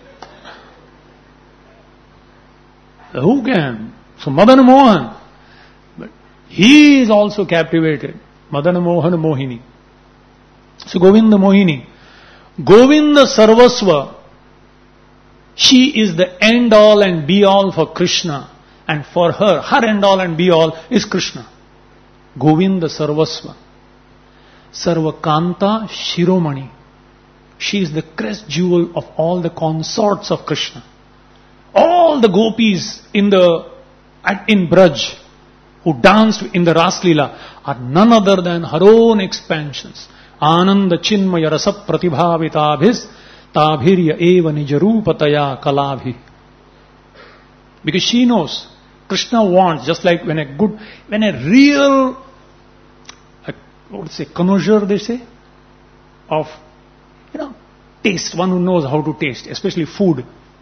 So who can? So Madan Mohan. But he is also captivated. Madana Mohan Mohini. So Govinda Mohini. Govinda Sarvasva. She is the end all and be all for Krishna. And for her, her end all and be all is Krishna. Govinda Sarvasva. Sarvakanta Shiromani. She is the crest jewel of all the consorts of Krishna. All the gopis in the in Braj who danced in the Ras Leela are none other than her own expansions. Ananda Chinmaya Rasa Pratibhavitabhis Tabhirya Eva Nijarupataya Kalabhi. Because she knows Krishna wants, just like when a good, when a real, a, what to say, connoisseur they say, of, you know, taste, one who knows how to taste, especially food.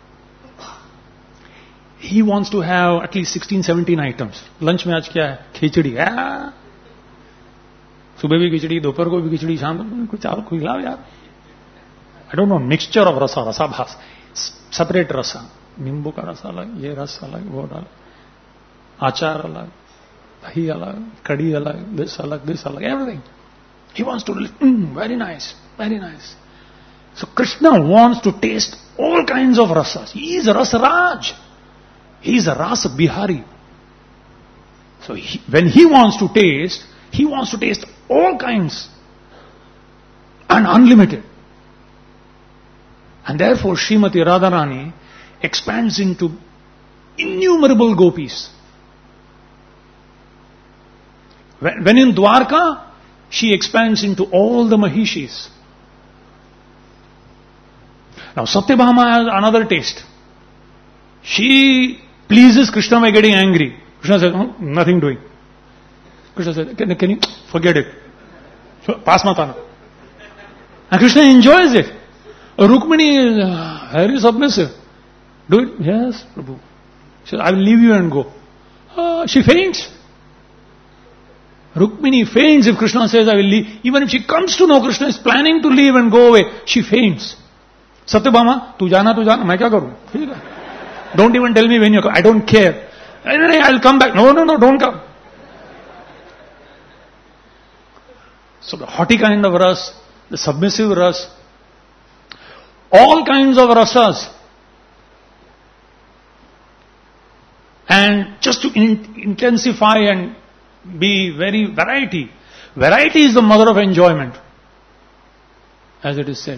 He wants to have at least sixteen, seventeen items. Lunch में आज क्या है? खिचड़ी. सुबह भी खिचड़ी, दोपहर को भी खिचड़ी, शाम को कुछ और कोई लाओ यार. I don't know, mixture of rasa, rasa bhas. Separate rasa. नींबू का रस अलग, ये रस अलग, वो अलग. आचार अलग, दही अलग, कड़ी अलग, this अलग, this अलग, everything. He wants to, mm, very nice, very nice. So Krishna wants to taste all kinds of rasas. He is a Rasaraj. He is a Rasa Bihari. So he, when he wants to taste, he wants to taste all kinds and unlimited. And therefore Srimati Radharani expands into innumerable gopis. When, when in Dwarka, she expands into all the Mahishis. Now Satyabhama has another taste. She pleases Krishna by getting angry. Krishna says, oh, nothing doing. Krishna says, can, can you forget it? Pass matana. And Krishna enjoys it. Rukmini is uh, very submissive. Do it? Yes, Prabhu. She says, I will leave you and go. Uh, she faints. Rukmini faints if Krishna says, I will leave. Even if she comes to know Krishna is planning to leave and go away, she faints. Satyabhama, tu jana, tu jana, main kya karu? Don't even tell me when you're coming. I don't care. I'll come back. No, no, no, don't come. So the haughty kind of ras, the submissive ras, all kinds of rasas. And just to in- intensify and be very variety. Variety is the mother of enjoyment, as it is said.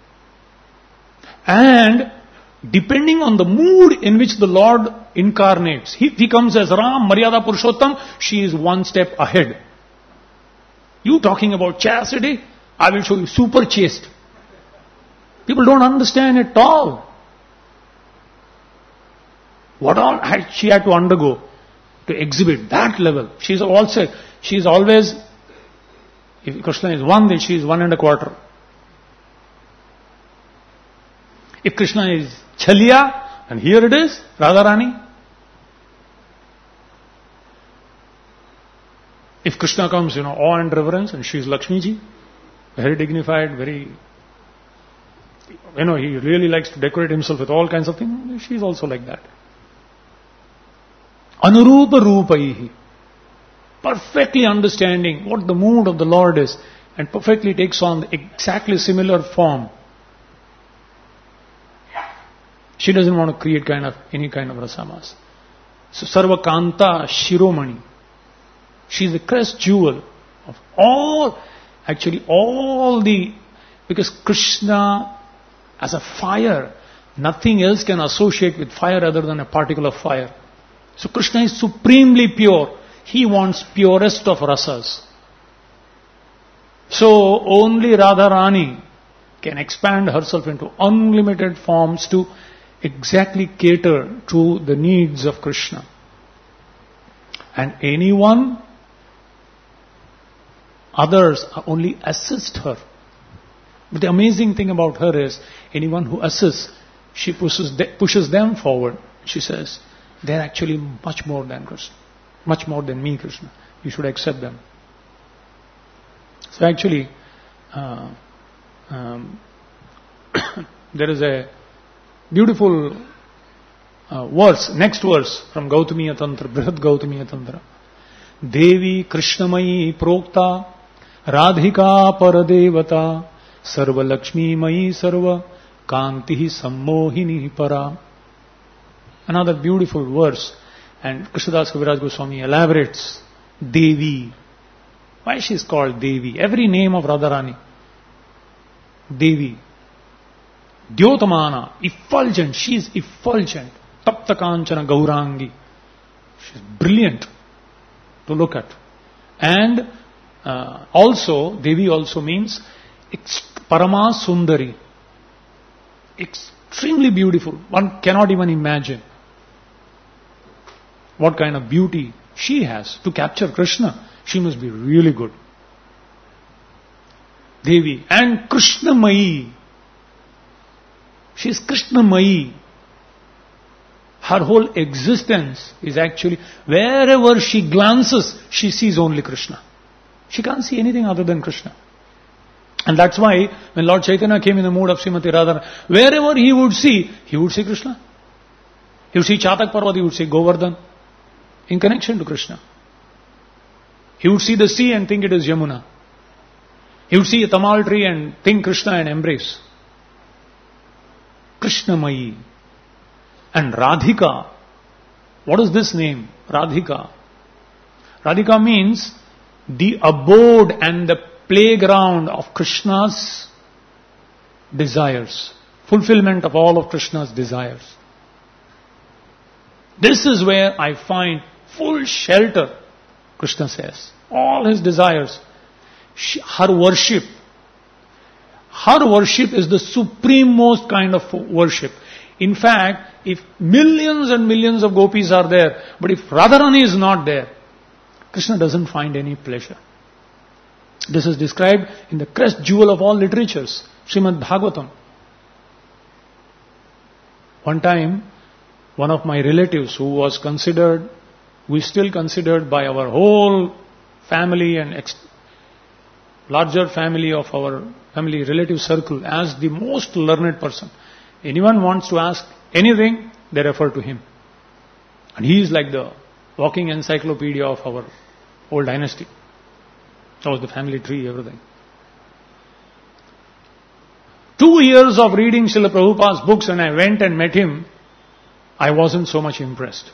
And depending on the mood in which the Lord incarnates, he, he comes as Ram, Maryada Purushottam, she is one step ahead. You talking about chastity, I will show you super chaste. People don't understand at all. What all had she had to undergo to exhibit that level. She is also, she is always, if Krishna is one, then she is one and a quarter. If Krishna is Chaliya, and here it is, Radharani. If Krishna comes, you know, awe and reverence, and she is Lakshmi ji, very dignified, very, you know, he really likes to decorate himself with all kinds of things, she is also like that. Anurupa Rupaihi. Perfectly understanding what the mood of the Lord is, and perfectly takes on exactly similar form. She doesn't want to create kind of any kind of rasamas. So Sarva Kanta Shiromani. She is the crest jewel of all, actually all the, because Krishna as a fire, nothing else can associate with fire other than a particle of fire. So Krishna is supremely pure. He wants purest of rasas. So only Radharani can expand herself into unlimited forms to exactly cater to the needs of Krishna. And anyone, others only assist her. But the amazing thing about her is, anyone who assists, she pushes, pushes them forward. She says, they're actually much more than Krishna. Much more than me, Krishna. You should accept them. So actually, uh, um, there is a beautiful uh, verse, next verse from Gautamiya Tantra, Brihad Gautamiya Tantra. Devi Krishnamayi Prokta Radhika Paradevata Sarva Lakshmi Mayi Sarva Kantihi Sammohini Para. Another beautiful verse, and Krishnadas Kaviraj Goswami elaborates Devi. Why she is called Devi? Every name of Radharani. Devi. Dyotamana, effulgent, she is effulgent. Tapta Kanchana Gaurangi. She is brilliant to look at. And uh, also, Devi also means ex- Parama Sundari. Extremely beautiful. One cannot even imagine what kind of beauty she has to capture Krishna. She must be really good. Devi and Krishnamayi. She is Krishnamayi. Her whole existence is actually, wherever she glances, she sees only Krishna. She can't see anything other than Krishna. And that's why when Lord Chaitanya came in the mood of Srimati Radharani, wherever he would see, he would see Krishna. He would see Chatak Parvat, he would see Govardhan, in connection to Krishna. He would see the sea and think it is Yamuna. He would see a tamal tree and think Krishna and embrace. Krishnamayi. And Radhika. What is this name? Radhika. Radhika means the abode and the playground of Krishna's desires. Fulfillment of all of Krishna's desires. This is where I find full shelter, Krishna says. All his desires. Her worship. Her worship is the supreme-most kind of worship. In fact, if millions and millions of gopis are there, but if Radharani is not there, Krishna doesn't find any pleasure. This is described in the crest jewel of all literatures, Srimad Bhagavatam. One time, one of my relatives who was considered, who is still considered by our whole family and ex- larger family of our family relative circle as the most learned person. Anyone wants to ask anything, they refer to him. And he is like the walking encyclopedia of our whole dynasty. That was the family tree, everything. Two years of reading Srila Prabhupada's books, and I went and met him, I wasn't so much impressed.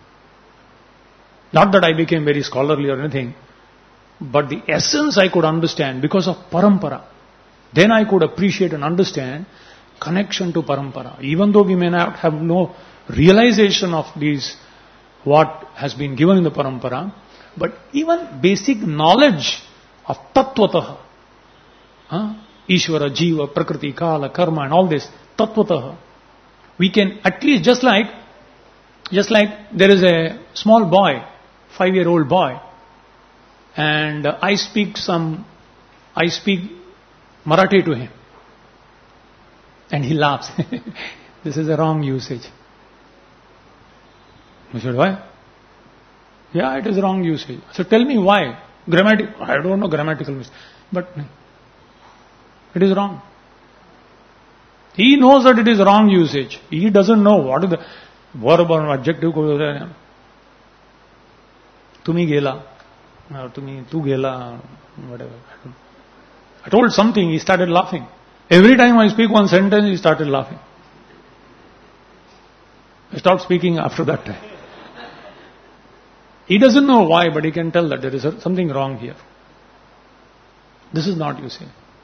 Not that I became very scholarly or anything, but the essence I could understand because of parampara. Then I could appreciate and understand connection to parampara. Even though we may not have no realization of these, what has been given in the parampara, but even basic knowledge of tattvataha, huh? Ishvara, Jiva, Prakriti, Kala, Karma and all this, tattvataha. We can at least, just like, just like there is a small boy, five-year-old boy, and I speak some, I speak Marathi to him. And he laughs. This is a wrong usage. I said, why? Yeah, it is wrong usage. So tell me why. Grammatic, I don't know grammatical mistake. But it is wrong. He knows that it is wrong usage. He doesn't know what is the verb or adjective. Tumi gela. Or tumi, tu gela. Whatever. I told something, he started laughing. Every time I speak one sentence, he started laughing. I stopped speaking after that time. He doesn't know why, but he can tell that there is something wrong here. This is not, you see.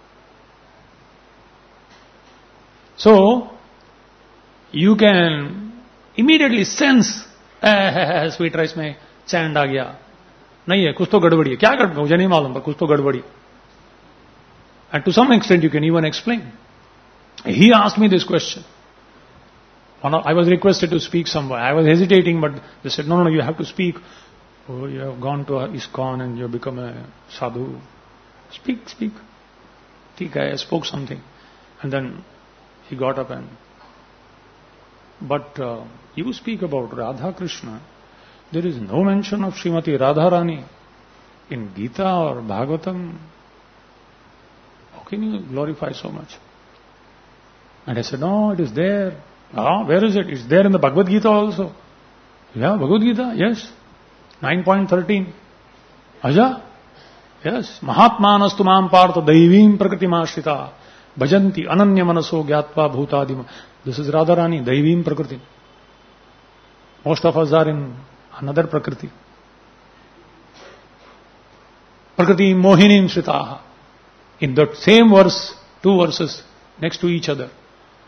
So, you can immediately sense, eh, sweet rice mein sand aa gaya. Nahi hai, kuch to gadbadi hai. Kya gadbadi? Mujhe nahi malum, par kuch to gadbadi. And to some extent you can even explain. He asked me this question. I was requested to speak somewhere. I was hesitating, but they said, no, no, no, you have to speak. Oh, you have gone to ISKCON and you have become a sadhu. Speak, speak. I spoke something. And then he got up and... But uh, you speak about Radha Krishna. There is no mention of Srimati Radharani in Gita or Bhagavatam. How can you glorify so much? And I said, no, it is there. Ah, where is it? It's there in the Bhagavad Gita also. Yeah, Bhagavad Gita, yes. nine point thirteen. Aja? Yes. Mahatmanastu mam partha daivim prakritimashita bhajanti ananya manaso gyatva bhutadima. This is Radharani, daivim prakriti. Most of us are in another prakriti. Prakriti mohinim shritaha. In that same verse, two verses next to each other.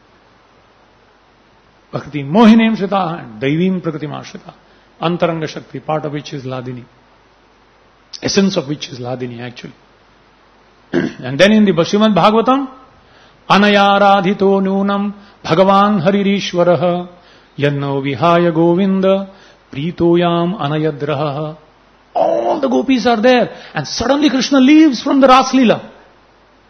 Prakriti mohinim shritaha and daivim prakritimashita. Antaranga Shakti, part of which is Ladini. Essence of which is Ladini actually. And then in the Srimad Bhagavatam, Anayaradhito nunam Bhagavan Haririshwaraha Yanno Vihaya Govinda Pritoyam Anayadraha. All the gopis are there. And suddenly Krishna leaves from the Ras Leela.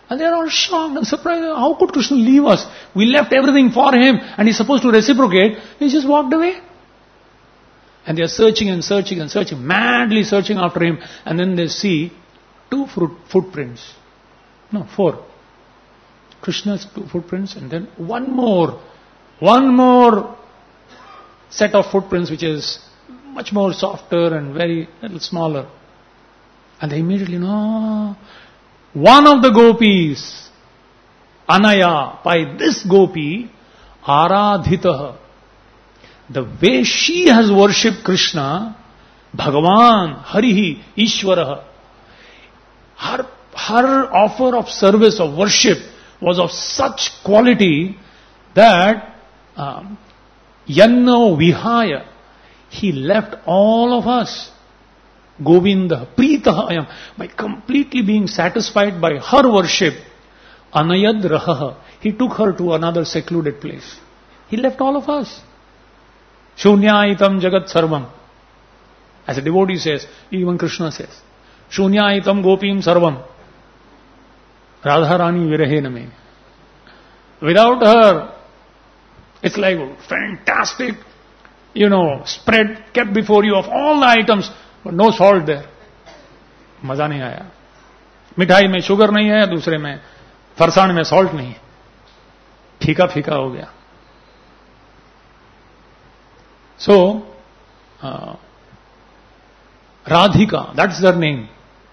And they are all shocked and surprised. How could Krishna leave us? We left everything for him and he's supposed to reciprocate. He just walked away. And they are searching and searching and searching, madly searching after him. And then they see two fruit, footprints. No, four. Krishna's two footprints and then one more. One more set of footprints which is much more softer and very little smaller. And they immediately know, one of the gopis, Anaya, by this gopi, Aradhitaha, the way she has worshipped Krishna, Bhagavan, Harihi, Ishwaraha, her, her offer of service, of worship was of such quality that um, Yanno Vihaya, he left all of us. Govinda, Pritaha ayam, by completely being satisfied by her worship, Anayad Rahaha, he took her to another secluded place. He left all of us. Shunyaitam Jagat Sarvam. As a devotee says, even Krishna says, Shunyaitam Gopim Sarvam. Radharani Virahena me. Without her, it's like fantastic, you know, spread kept before you of all the items. But no salt there. मजा नहीं आया. मिठाई में sugar नहीं है, दूसरे में फरसाण में सॉल्ट नहीं. फीका फीका हो गया. So, uh, Radhika, that's their name.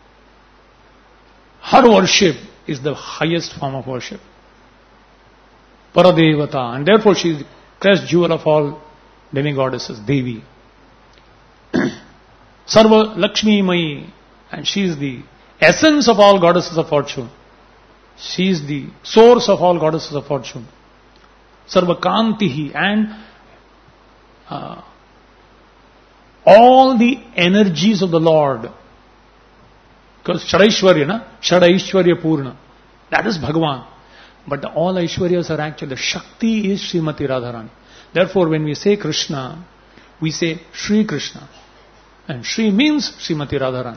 Her worship is the highest form of worship. Paradevata, and therefore she is the crest jewel of all demigoddesses, Devi. Sarva Lakshmi Mai, and she is the essence of all goddesses of fortune. She is the source of all goddesses of fortune. Sarva Kantihi, and uh, all the energies of the Lord. Because Shadaishwarya, na? Shadaishwarya Purna. That is Bhagavan. But all Aishwaryas are actually, the Shakti is Srimati Radharani. Therefore, when we say Krishna, we say Shri Krishna. And Shri means Srimati Radharani.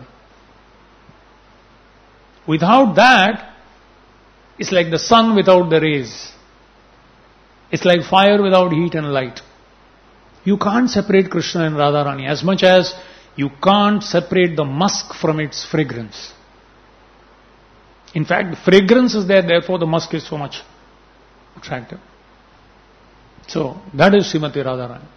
Without that, it's like the sun without the rays. It's like fire without heat and light. You can't separate Krishna and Radharani as much as you can't separate the musk from its fragrance. In fact, the fragrance is there, therefore the musk is so much attractive. So, that is Srimati Radharani.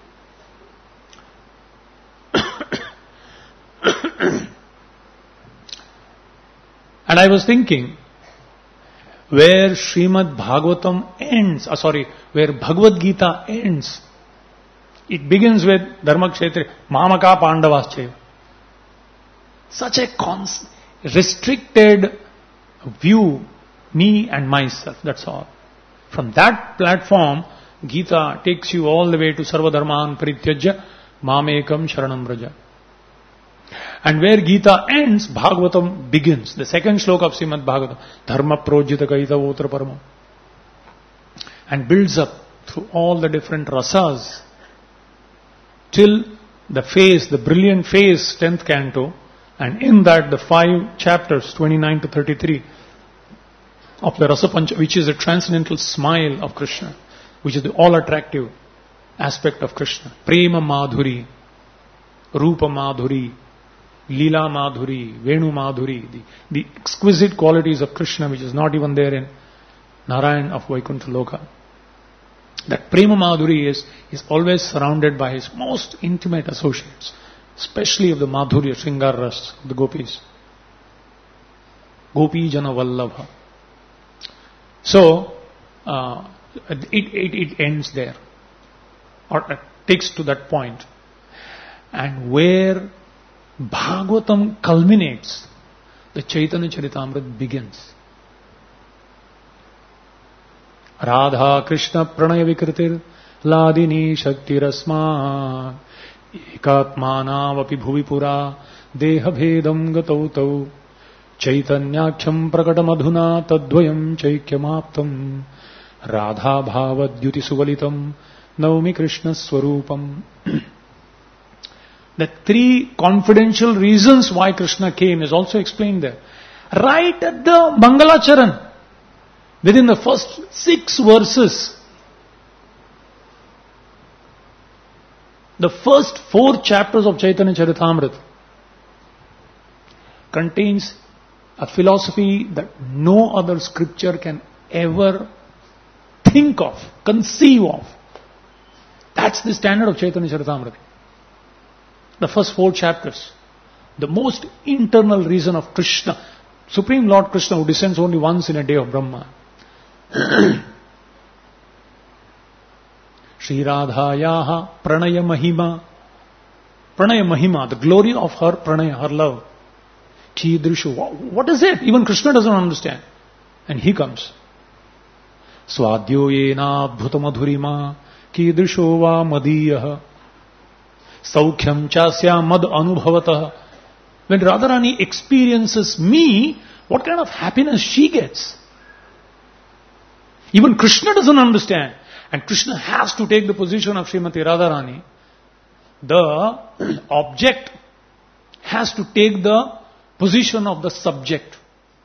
And I was thinking, where Srimad Bhagavatam ends, uh, sorry, where Bhagavad Gita ends, it begins with Dharmakshetri, Mamaka Pandavascha. Such a cons- restricted view, me and myself, that's all. From that platform, Gita takes you all the way to Sarva Dharman Parityajya, Mamekam Sharanam Vraja. And where Gita ends, Bhagavatam begins. The second sloka of Srimad Bhagavatam, Dharma Projita Kaita Votra Parama. And builds up through all the different rasas till the phase, the brilliant phase, tenth canto, and in that the five chapters, twenty-nine to thirty-three, of the Rasa Pancha, which is a transcendental smile of Krishna, which is the all-attractive aspect of Krishna. Prema Madhuri, Rupa Madhuri, Leela Madhuri, Venu Madhuri, the, the exquisite qualities of Krishna which is not even there in Narayan of Vaikuntha Loka. That Prema Madhuri is, is always surrounded by his most intimate associates, especially of the Madhurya, Shringar Ras, of the Gopis. Gopi Jana Vallabha. So, uh, it, it, it ends there, or it takes to that point. And where Bhagavatam culminates, the Chaitanya Charitamrita begins. Radha Krishna Pranaya Vikritir Ladini Shakti Rasma Ekatmana Vapi Bhuvipura Deha Bhedam Gatautau Chaitanyaksham Prakatam Adhuna Tadvayam Chaikyamaptam Radha Bhava Dyuti Suvalitam Naumi Krishna Swarupam. The three confidential reasons why Krishna came is also explained there. right at the Mangalacharan, within the first six verses, the first four chapters of Chaitanya Charitamrita contains a philosophy that no other scripture can ever think of, conceive of. That's the standard of Chaitanya Charitamrita. The first four chapters. The most internal reason of Krishna. Supreme Lord Krishna, who descends only once in a day of Brahma. Shri Radhayaha Pranaya Mahima. Pranaya Mahima, the glory of her Pranaya, her love. Kidrishu. What is it? Even Krishna doesn't understand. And he comes. Swadhyo yena bhutamadhurima kidrisho va madiyah saukhyam chasya mad anubhavatah. When Radharani experiences me, what kind of happiness she gets? Even Krishna doesn't understand. And Krishna has to take the position of Srimati Radharani. The object has to take the position of the subject.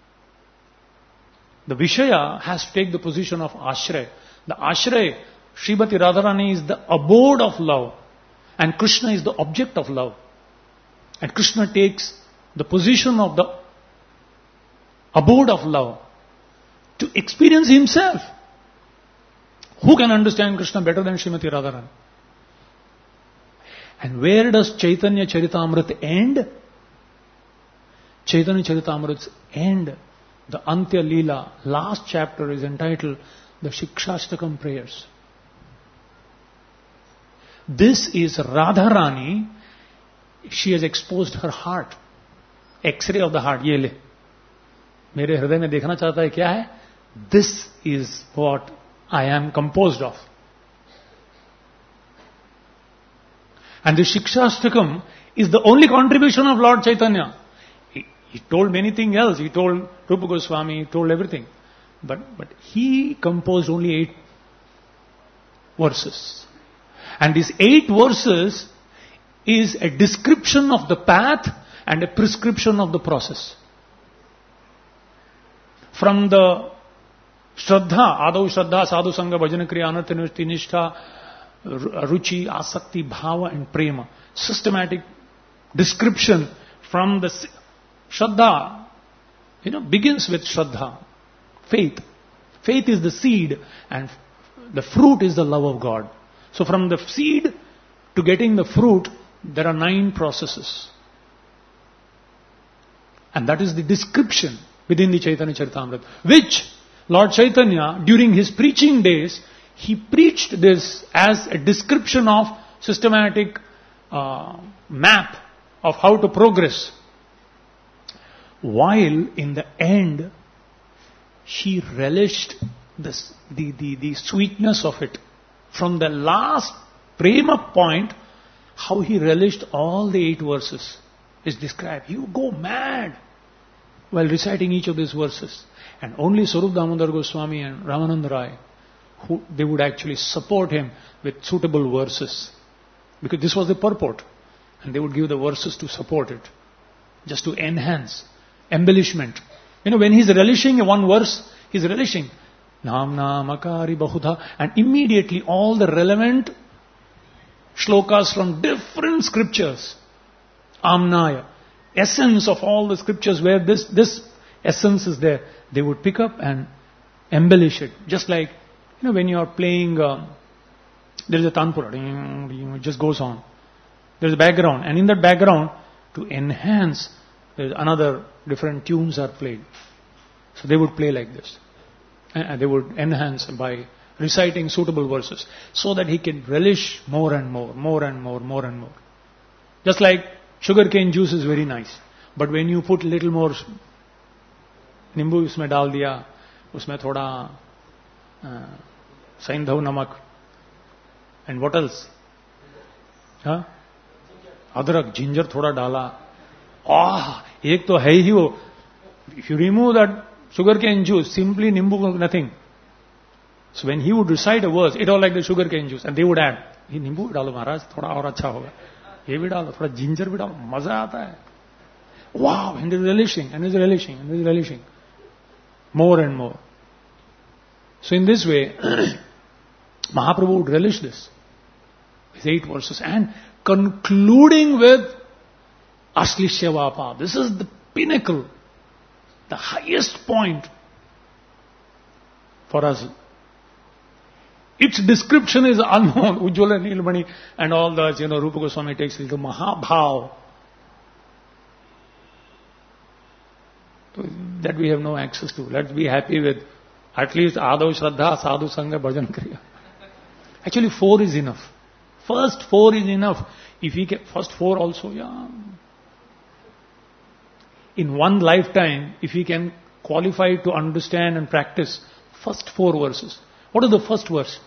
The Vishaya has to take the position of Ashray. The Ashray, Srimati Radharani, is the abode of love. And Krishna is the object of love. And Krishna takes the position of the abode of love to experience himself. Who can understand Krishna better than Srimati Radharani? And where does Chaitanya Charitamrita end? Chaitanya Charitamrita's end, the Antya Leela, last chapter is entitled the Shikshashtakam prayers. This is Radharani. She has exposed her heart. X-ray of the heart. ये ले. मेरे हृदय में देखना चाहता है क्या है? This is what I am composed of. And the Shikshashtakam is the only contribution of Lord Chaitanya. He, he told many things else. He told Rupa Goswami, he told everything. But, but he composed only eight verses. And these eight verses is a description of the path and a prescription of the process. From the Shraddha, Adau Shraddha, Sadhu Sangha, Bhajana Kriya, Anartha Nivritti, Nishtha, Ruchi, Asakti, Bhava and Prema. Systematic description from the Shraddha, you know, begins with Shraddha, faith. Faith is the seed and the fruit is the love of God. So from the seed to getting the fruit, there are nine processes. And that is the description within the Chaitanya Charitamrita, which Lord Chaitanya, during his preaching days, he preached this as a description of systematic uh, map of how to progress. While in the end, he relished this, the, the, the sweetness of it. From the last prema point, how he relished all the eight verses is described. You go mad while reciting each of these verses. And only Swarup Damodar Goswami and Ramananda Rai, who they would actually support him with suitable verses. Because this was the purport. And they would give the verses to support it. Just to enhance, embellishment. You know, when he's relishing one verse, he's relishing Namna Makari Bahudha, and immediately all the relevant shlokas from different scriptures, Amnaya, essence of all the scriptures where this, this essence is there, they would pick up and embellish it. Just like, you know, when you are playing, uh, there is a tanpura, it just goes on. There is a background, and in that background, to enhance, there is another different tunes are played. So they would play like this. And they would enhance by reciting suitable verses so that he can relish more and more, more and more, more and more. Just like sugarcane juice is very nice, but when you put little more नींबू इसमें डाल दिया, उसमें थोड़ा सैंधव नमक, and what else? हाँ? अदरक, ginger थोड़ा डाला. आह, एक तो है ही वो. If you remove that sugarcane juice, simply nimbu, nothing. So when he would recite a verse, it all like the sugarcane juice, and they would add, ये नींबू डालो महाराज, थोड़ा और अच्छा होगा. ये भी डालो, थोड़ा जिंजर भी डालो, मजा आता है. Wow, and he's relishing, and he's relishing, and he's relishing. More and more. So in this way, Mahaprabhu would relish this. His eight verses. And concluding with Ashlishya Vapa. This is the pinnacle, the highest point for us. Its description is unknown. Ujjwala Nilmani and all that, you know, Rupa Goswami takes it to Mahabhav. That we have no access to. Let's be happy with at least Adav Shraddha, Sadhu Sangha, Bhajan Kriya. Actually, four is enough. First four is enough. If we can, first four also, yeah. In one lifetime, if we can qualify to understand and practice first four verses. What is the first verse?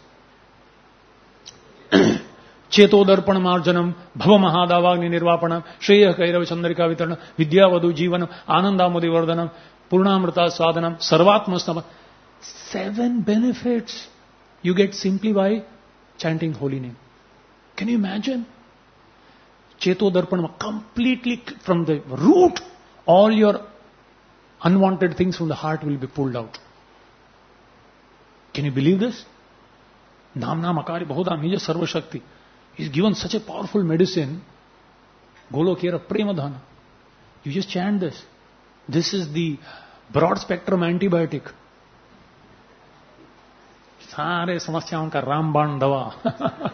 Cheto darpan marjanam, bhava mahadavagni nirvapanam, shreya kairava chandrika vitarana, vidyavadu jivanam, anandamudi vardhanam, purnamrita sadhanam, sarvatmasnam. Seven benefits you get simply by chanting holy name. Can you imagine? Cheto darpanam, completely from the root, all your unwanted things from the heart will be pulled out. Can you believe this? Namna makari bahudam, nija sarva shakti. He's given such a powerful medicine. Golokera Premadhana. You just chant this. This is the broad spectrum antibiotic. Sare samasyaon ka Ramban dawa.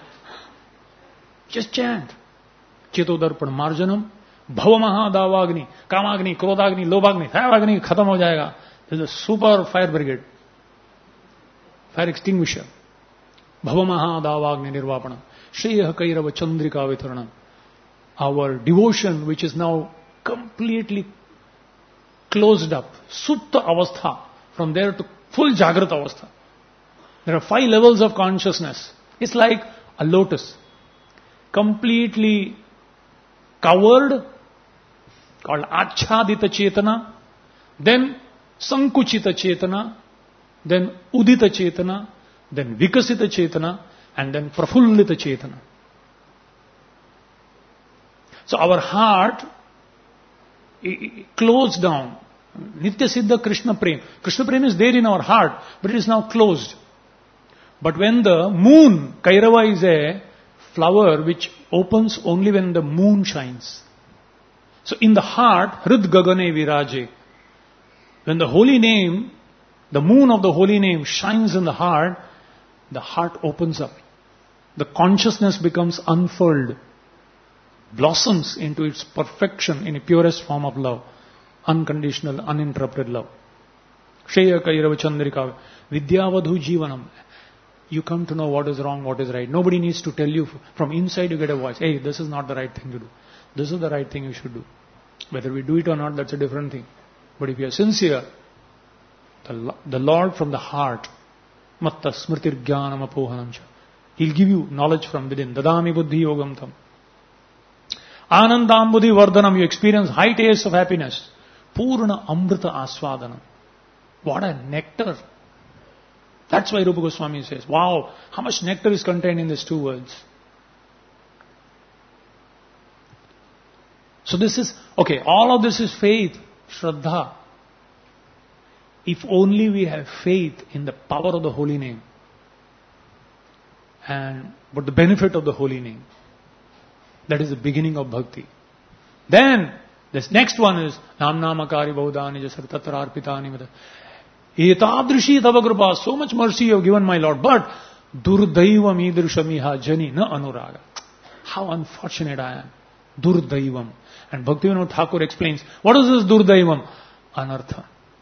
Just chant. Chetodarpan marjanam. Bhava mahadavagni. Kamagni, Krodagni, Lobagni, Thavagni, khatam ho jayega. This is a super fire brigade. Fire extinguisher. Bhava mahadavagni nirvapanam. Shreya kairava chandrika vitaranam. Our devotion, which is now completely closed up, supta avastha, from there to full jagrata avastha. There are five levels of consciousness. It's like a lotus, completely covered, called achhadita chetana, then sankuchita chetana, then udita chetana, then vikasita chetana, and then prafullita chetana. So our heart closed down. Nitya Siddha Krishna Prem. Krishna Prem is there in our heart, but it is now closed. But when the moon, Kairava is a flower which opens only when the moon shines. So in the heart, Hrid Gagane Viraje. When the holy name, the moon of the holy name shines in the heart, the heart opens up. The consciousness becomes unfurled, blossoms into its perfection in a purest form of love, unconditional, uninterrupted love. Shreya Kairava Chandrika, Vidyavadhu Jivanam. You come to know what is wrong, what is right. Nobody needs to tell you. From inside you get a voice. Hey, this is not the right thing to do. This is the right thing you should do. Whether we do it or not, that's a different thing. But if you are sincere, the, the Lord from the heart, Matta Smritir Jnanam Apohanamcha. He'll give you knowledge from within. Dadami Buddhi Yogam Tam. Anandam Buddhi Vardhanam. You experience high taste of happiness. Purna Amrita Aswadanam. What a nectar. That's why Rupa Goswami says, wow, how much nectar is contained in these two words. So this is, okay, all of this is faith, Shraddha. If only we have faith in the power of the holy name. And but the benefit of the holy name. That is the beginning of bhakti. Then, this next one is, Namnamakari Baudani Jasar Tatra Arpitani Mada. Etadrishi Tavagrupa, so much mercy you have given my Lord, but Durdaivam idrishamiha jani na anuraga. How unfortunate I am. Durdaivam. And Bhaktivinoda Thakur explains, what is this Durdaivam? Anartha.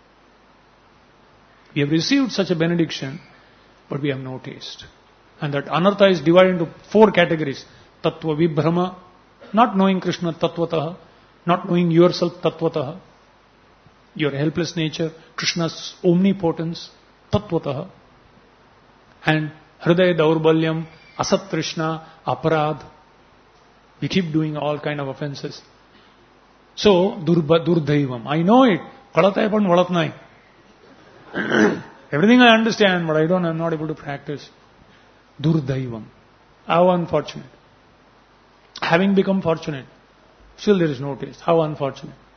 We have received such a benediction, but we have no taste. And that anartha is divided into four categories. Tattva vibhrama, not knowing Krishna tattvataha, not knowing yourself tattvataha, your helpless nature, Krishna's omnipotence, tattvataha, and hridaya daurbalyam, asat trishna, aparad. We keep doing all kind of offenses. So, durba, durdaivam. I know it. Kalatay pan valatnai. Everything I understand, but I don't, I'm not able to practice. Durdaivam. How unfortunate. Having become fortunate, still there is no taste. How unfortunate.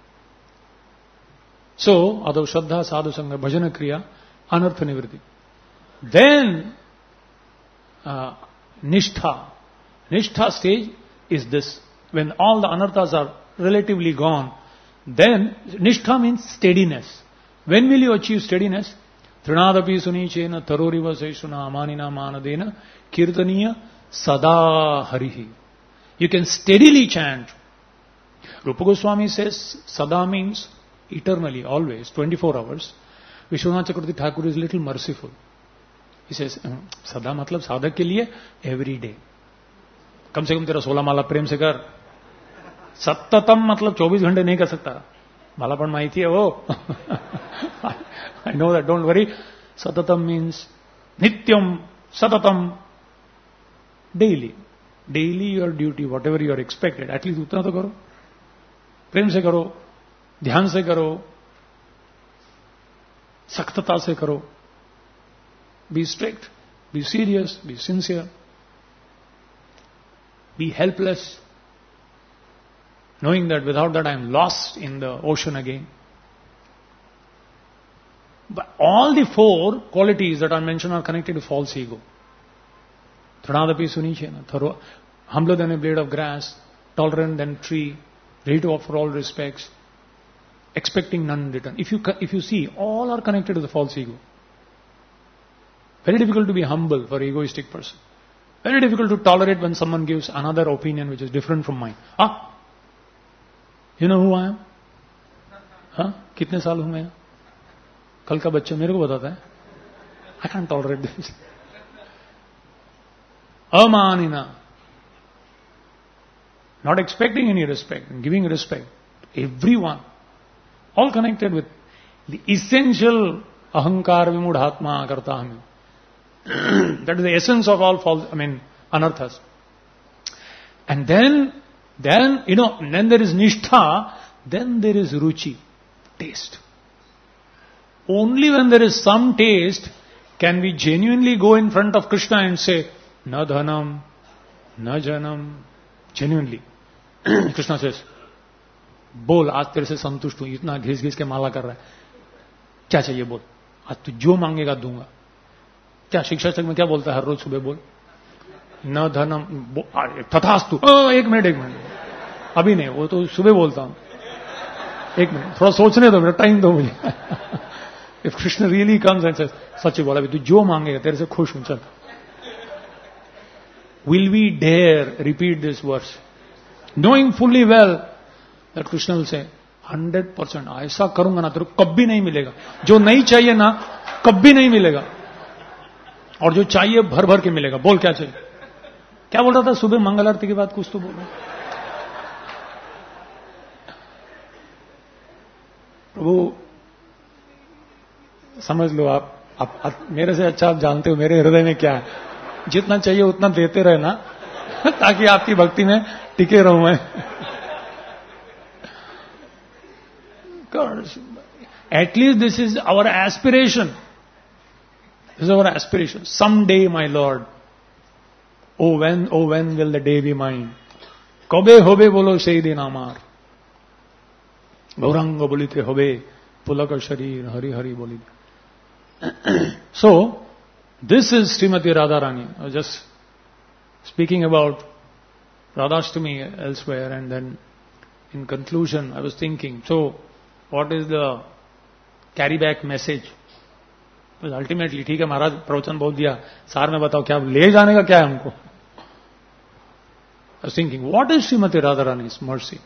So, although Shraddha, Sadhu Sangha, Bhajana Kriya, Anartha Nivritti. Then, uh, Nishtha. Nishtha stage is this. When all the anarthas are relatively gone, then Nishtha means steadiness. When will you achieve steadiness? Trinadapi sunichena taroriva seshuna amanina manadena kirtaniya sada harihi. You can steadily chant. Rupa Goswami says sada means eternally, always, twenty-four hours. Vishwanath Chakravarti Thakur is little merciful. He says, sada matlab sadhak ke liye every day. कम से कम तेरा सोलह माला प्रेम से कर. सततम मतलब चौबीस घंटे नहीं कर सकता. मालापन माहिती है वो. I know that, don't worry. Satatam means nityam, satatam, daily. Daily your duty, whatever you are expected, at least उतना तो करो. प्रेम से करो, ध्यान से करो, सख्तता से करो. Be strict, be serious, be sincere. Be helpless, knowing that without that I am lost in the ocean again. But all the four qualities that are mentioned are connected to false ego. Trinadapi sunichena, humbler than a blade of grass, tolerant than a tree, ready to offer all respects, expecting none in return. If you, if you see, all are connected to the false ego. Very difficult to be humble for an egoistic person. Very difficult to tolerate when someone gives another opinion which is different from mine. Ah, you know who I am? हाँ, कितने साल हूं मैं? कल का बच्चा मेरे को बताता है. I can't tolerate this. Amanina. Not expecting any respect, and giving respect to everyone. All connected with the essential ahankar vimudhatma kartahami. That is the essence of all false, I mean, anarthas. And then, then, you know, then there is nishtha, then there is ruchi, taste. Only when there is some taste can we genuinely go in front of Krishna and say, na dhanam, na janam, genuinely. Krishna says, बोल आज तेरे से संतुष्ट हूं, इतना घिस घिस के माला कर रहा है, क्या चाहिए बोल, आज तू जो मांगेगा दूंगा. क्या शिक्षा चक में क्या बोलता है हर रोज सुबह बोल, न धनम तथास्तु. एक मिनट एक मिनट अभी नहीं, वो तो सुबह बोलता हूं. एक मिनट थोड़ा सोचने दो, मेरा टाइम दो मुझे. If Krishna really comes and says, सच बोला अभी तू जो मांगेगा तेरे से खुश हूं, चल. Will we dare repeat this verse knowing fully well that Krishna will say, hundred percent ऐसा करूंगा ना तेरे को कभी नहीं मिलेगा, जो नहीं चाहिए ना कभी नहीं मिलेगा, और जो चाहिए भर भर के मिलेगा. बोल क्या चाहिए. क्या बोल रहा था सुबह मंगल आरती के बाद, कुछ तो बोल रहा. प्रभु समझ लो आप, आप, आप मेरे से अच्छा आप जानते हो मेरे हृदय में क्या है. जितना चाहिए उतना देते रहे ना, ताकि आपकी भक्ति में टिके रहूं मैं. At least this is our aspiration. This is our aspiration. Someday, my Lord. Oh when, oh when will the day be mine? Kabe hobe bolo sei din amar. Gauranga bolite hobe pulaka sharir hari hari bolite. So, this is Srimati Radharani. I was just speaking about Radhashtami elsewhere, and then in conclusion I was thinking, so what is the carry back message? Well, ultimately, ठीक है महाराज प्रवचन बोल दिया, सार में बताओ क्या ले जाने का क्या है हमको. I was thinking, what is Srimati Radharani's mercy?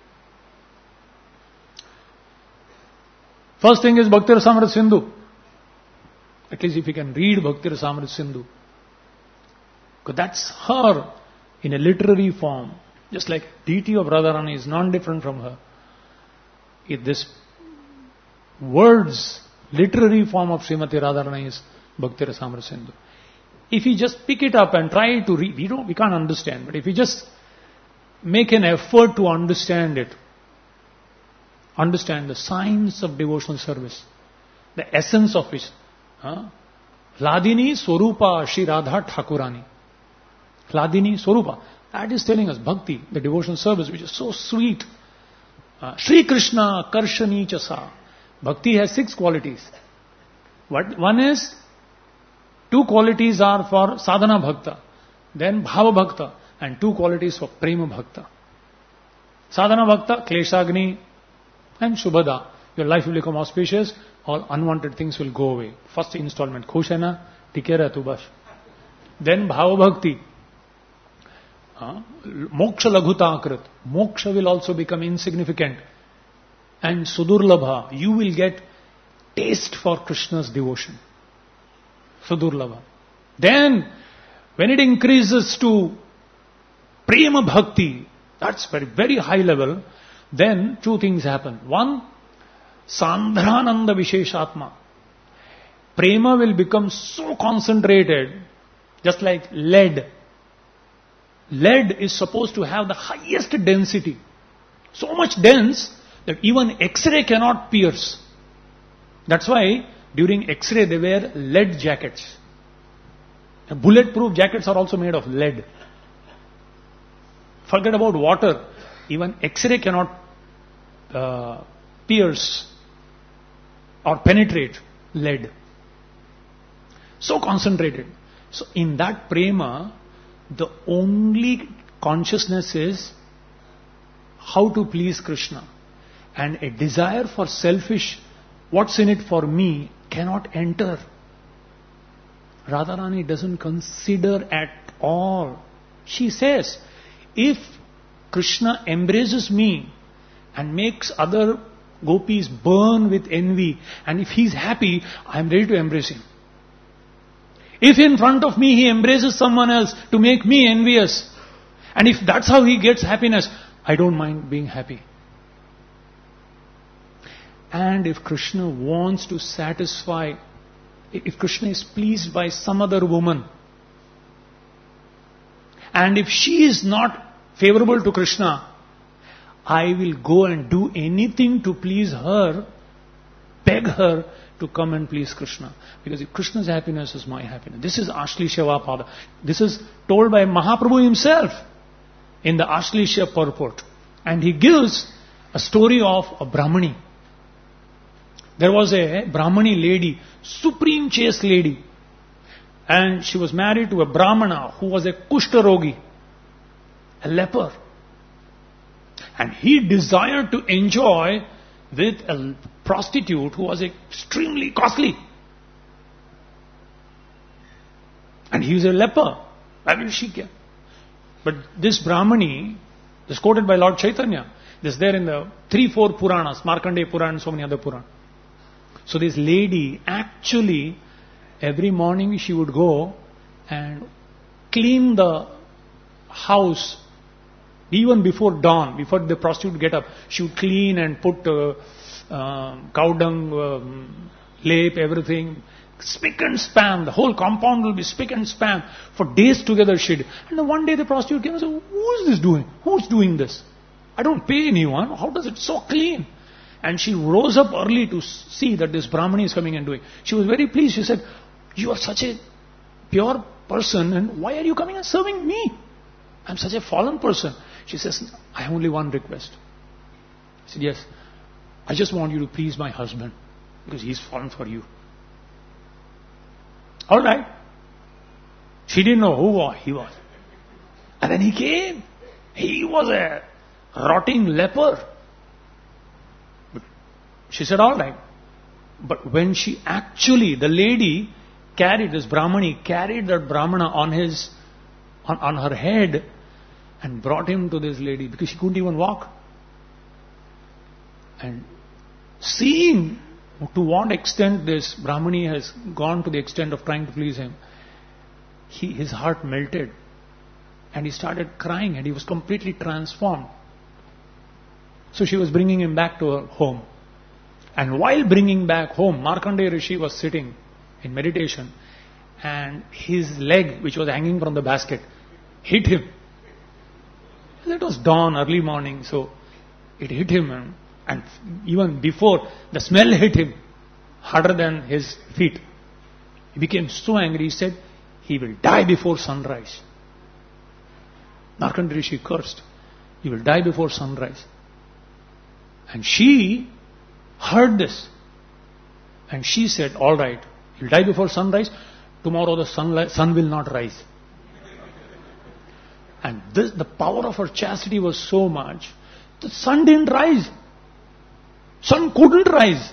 First thing is Bhakti Rasamrita Sindhu. At least if you can read Bhakti Rasamrita Sindhu, because that's her in a literary form, just like deity of Radharani is non-different from her. If this words, literary form of Srimati Radharani is Bhakti Rasamrita Sindhu. If you just pick it up and try to read, we don't, we can't understand, but if you just make an effort to understand it, understand the science of devotional service, the essence of it. Huh? Hladini Swarupa Shri Radha Thakurani. Hladini Swarupa. That is telling us bhakti, the devotional service, which is so sweet. Uh, Shri Krishna Karshani Chasa. Bhakti has six qualities. What, one is, two qualities are for sadhana bhakta, then bhava bhakta, and two qualities for prema bhakta. Sadhana bhakta, kleshagni, and shubhada. Your life will become auspicious, all unwanted things will go away. First installment, khushana, tikera tubash. Then bhava bhakti, uh, moksha laghuta akrit. Moksha will also become insignificant. And sudurlabha, you will get taste for Krishna's devotion. Sudurlabha. Then, when it increases to prema bhakti, that's very, very high level, then two things happen. One, sandhrananda visheshatma. Prema will become so concentrated, just like lead. Lead is supposed to have the highest density. So much dense that even X-ray cannot pierce. That's why during X-ray they wear lead jackets. Bulletproof jackets are also made of lead. Forget about water. Even X-ray cannot uh, pierce or penetrate lead. So concentrated. So in that prema, the only consciousness is how to please Krishna. And a desire for selfish, what's in it for me, cannot enter. Radharani doesn't consider at all. She says, if Krishna embraces me and makes other gopis burn with envy, and if he's happy, I'm ready to embrace him. If in front of me he embraces someone else to make me envious, and if that's how he gets happiness, I don't mind being happy. And if Krishna wants to satisfy, if Krishna is pleased by some other woman, and if she is not favorable to Krishna, I will go and do anything to please her, beg her to come and please Krishna. Because if Krishna's happiness is my happiness. This is Ashlisha Pada. This is told by Mahaprabhu himself in the Ashlisha purport. And he gives a story of a Brahmani. There was a Brahmani lady, supreme chaste lady. And she was married to a Brahmana who was a Kushtarogi, a leper. And he desired to enjoy with a prostitute who was extremely costly. And he was a leper. Why will she care? But this Brahmani, this quoted by Lord Chaitanya, this is there in the three, four Puranas, Markandeya Purana and so many other Puranas. So this lady, actually, every morning she would go and clean the house. Even before dawn, before the prostitute would get up, she would clean and put uh, uh, cow dung, um, lape, everything. Spick and span. The whole compound will be spick and span. For days together she did. And then one day the prostitute came and said, who is this doing? Who's doing this? I don't pay anyone. How does it so clean? And she rose up early to see that this Brahmani is coming and doing. She was very pleased. She said, you are such a pure person and why are you coming and serving me? I'm such a fallen person. She says, I have only one request. I said, yes, I just want you to please my husband because he's fallen for you. All right. She didn't know who he was. And then he came. He was a rotting leper. But she said, all right. But when she actually, the lady carried, this Brahmani, carried that Brahmana on his, on, on her head and brought him to this lady because she couldn't even walk. And seeing to what extent this Brahmani has gone to the extent of trying to please him, he, his heart melted and he started crying and he was completely transformed. So she was bringing him back to her home. And while bringing back home, Markandeya Rishi was sitting in meditation and his leg, which was hanging from the basket, hit him. It was dawn, early morning, so it hit him and, and even before, the smell hit him harder than his feet. He became so angry, he said, he will die before sunrise. Markandeya Rishi cursed, he will die before sunrise. And she heard this And she said, all right, you'll die before sunrise. Tomorrow the sun, sun will not rise. And this, the power of her chastity was so much, the sun didn't rise. Sun couldn't rise.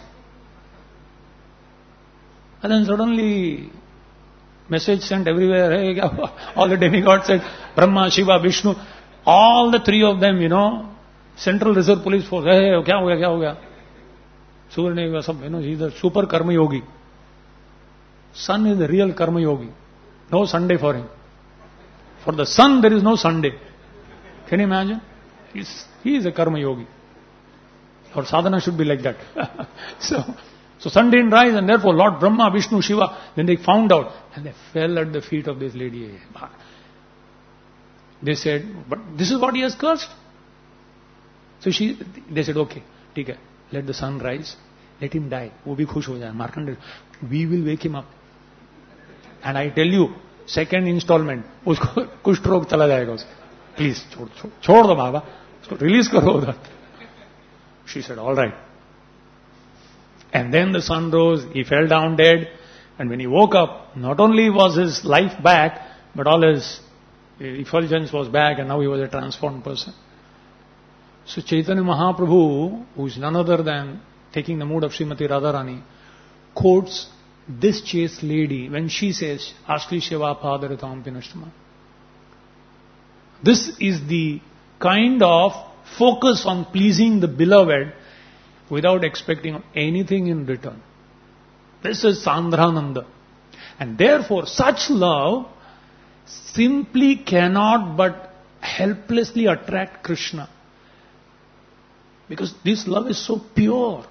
And then suddenly, message sent everywhere, hey, all the demigods said, Brahma, Shiva, Vishnu, all the three of them, you know, Central Reserve Police Force, hey, kya ho gaya, kya ho gaya? Surya, sab, you know, he's a super karma yogi. Sun is the real karma yogi. No Sunday for him. For the sun, there is no Sunday. Can you imagine? He's, he is a karma yogi. Or sadhana should be like that. so, so sun didn't rise, and therefore Lord Brahma, Vishnu, Shiva, then they found out, and they fell at the feet of this lady. They said, but this is what he has cursed. So she, they said, okay, take it. Let the sun rise, let him die. वो भी खुश हो जाए. Markandeya, we will wake him up. And I tell you, second installment, उसको कुष्ठ रोग चला जाएगा उसको. Please, छोड़, छोड़, छोड़ दो बाबा, उसको release करो उधर. She said, all right. And then the sun rose, he fell down dead, and when he woke up, not only was his life back, but all his effulgence was back, and now he was a transformed person. So Chaitanya Mahaprabhu, who is none other than taking the mood of Srimati Radharani, quotes this chaste lady when she says, Ashli Shiva Padaritam Pinashtama. This is the kind of focus on pleasing the beloved without expecting anything in return. This is Sandhrananda. And therefore, such love simply cannot but helplessly attract Krishna. Because this love is so pure.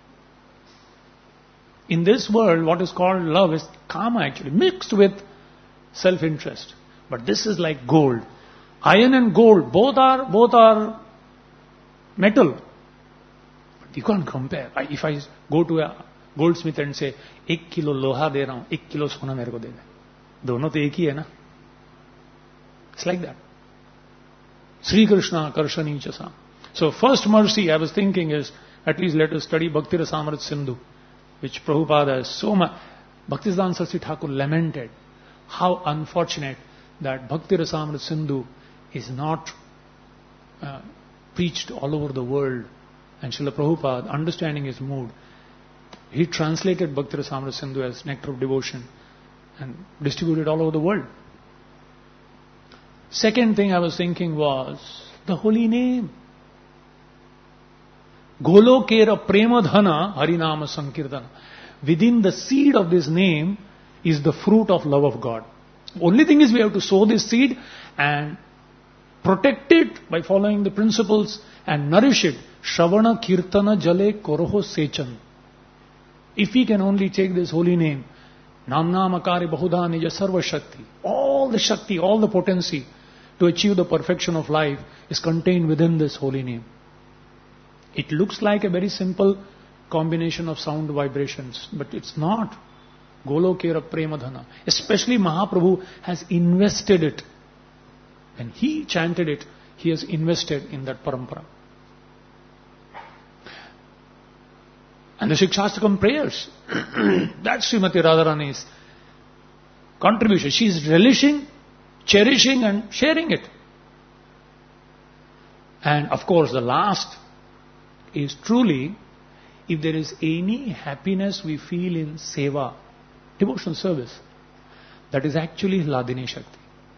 In this world, what is called love is kama actually, mixed with self-interest. But this is like gold. Iron and gold, both are, both are metal. But you can't compare. I, if I go to a goldsmith and say, एक kilo लोहा दे रहा हूं, एक kilo सोना मेरे को दे दे. दोनों तो एक ही है ना. It's like that. Sri Krishna Karshani Chasa. So first mercy I was thinking is, at least let us study Bhakti Rasamrit Sindhu, which Prabhupada has so much. Bhaktisiddhanta Saraswati Thakur lamented how unfortunate that Bhakti Rasamrit Sindhu is not uh, preached all over the world. And Srila Prabhupada, understanding his mood, he translated Bhakti Rasamrit Sindhu as Nectar of Devotion and distributed all over the world. Second thing I was thinking was the holy name. Golokera Premadhana Harinama Sankirtana. Within the seed of this name is the fruit of love of God. Only thing is we have to sow this seed and protect it by following the principles and nourish it. Shravana Kirtana Jale Koroho Sechan. If we can only take this holy name, Namna Makari Bahuda Nija Sarva Shakti, all the Shakti, all the potency to achieve the perfection of life is contained within this holy name. It looks like a very simple combination of sound vibrations, but it's not. Golokera Premadhana. Especially Mahaprabhu has invested it. When he chanted it, he has invested in that parampara. And the Shikshastakam prayers, that's Srimati Radharani's contribution. She is relishing, cherishing and sharing it. And of course the last is truly, if there is any happiness we feel in seva, devotional service, that is actually Hladini Shakti.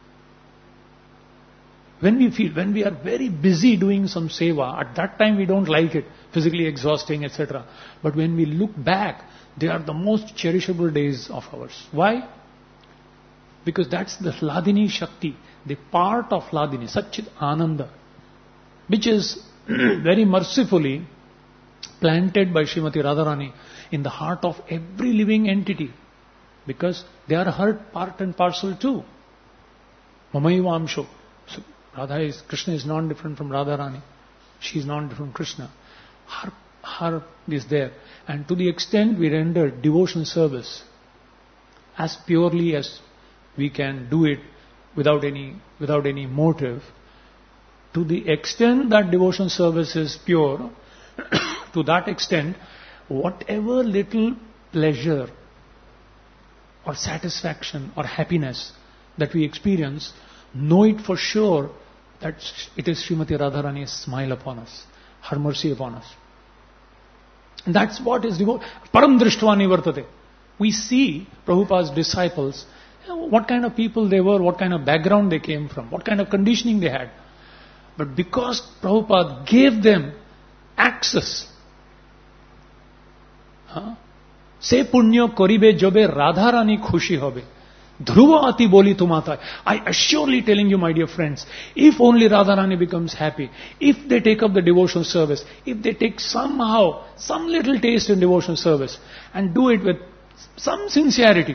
When we feel, when we are very busy doing some seva, at that time we don't like it, physically exhausting, et cetera. But when we look back, they are the most cherishable days of ours. Why? Because that's the Hladini Shakti, the part of Hladini, Satchit Ananda, which is very mercifully planted by Srimati Radharani in the heart of every living entity, because they are her part and parcel too. Mamayva Amsho. So Radha is, Krishna is non-different from Radharani. She is non-different from Krishna. Her, her is there. And to the extent we render devotion service as purely as we can do it without any, without any motive, to the extent that devotion service is pure, to that extent, whatever little pleasure or satisfaction or happiness that we experience, know it for sure that it is Srimati Radharani's smile upon us, her mercy upon us. And that's what is devotion. Param drishtva nivartate. We see Prabhupada's disciples, you know, what kind of people they were, what kind of background they came from, what kind of conditioning they had. But because Prabhupada gave them access, se punyo koribe jobe Radharani khushi hobe. Dhruva ati boli tumata. I assuredly telling you, my dear friends, if only Radharani becomes happy, if they take up the devotional service, if they take somehow some little taste in devotional service and do it with some sincerity,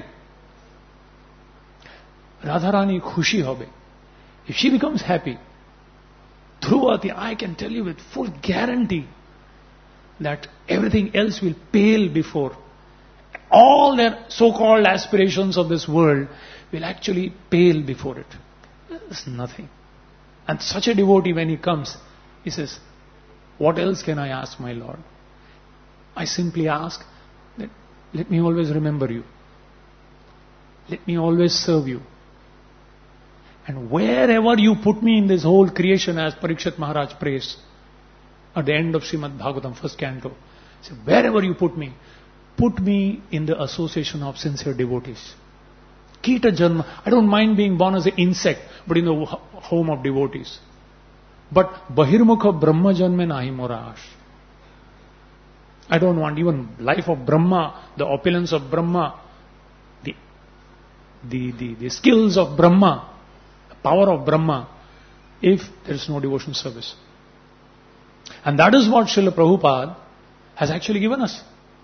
Radharani khushi hobe. If she becomes happy, Dhruva ati, I can tell you with full guarantee that everything else will pale before. All their so-called aspirations of this world will actually pale before it. It's nothing. And such a devotee, when he comes, he says, what else can I ask my Lord? I simply ask that let me always remember you. Let me always serve you. And wherever you put me in this whole creation, as Parikshit Maharaj prays at the end of Srimad Bhagavatam, first canto, say, wherever you put me, put me in the association of sincere devotees. Kita Janma. I don't mind being born as an insect, but in the home of devotees. But Bahirmukha Brahma Janme Nahi Morash. I don't want even life of Brahma, the opulence of Brahma, the, the, the, the skills of Brahma, the power of Brahma, if there is no devotion service. And that is what Srila Prabhupada has actually given us.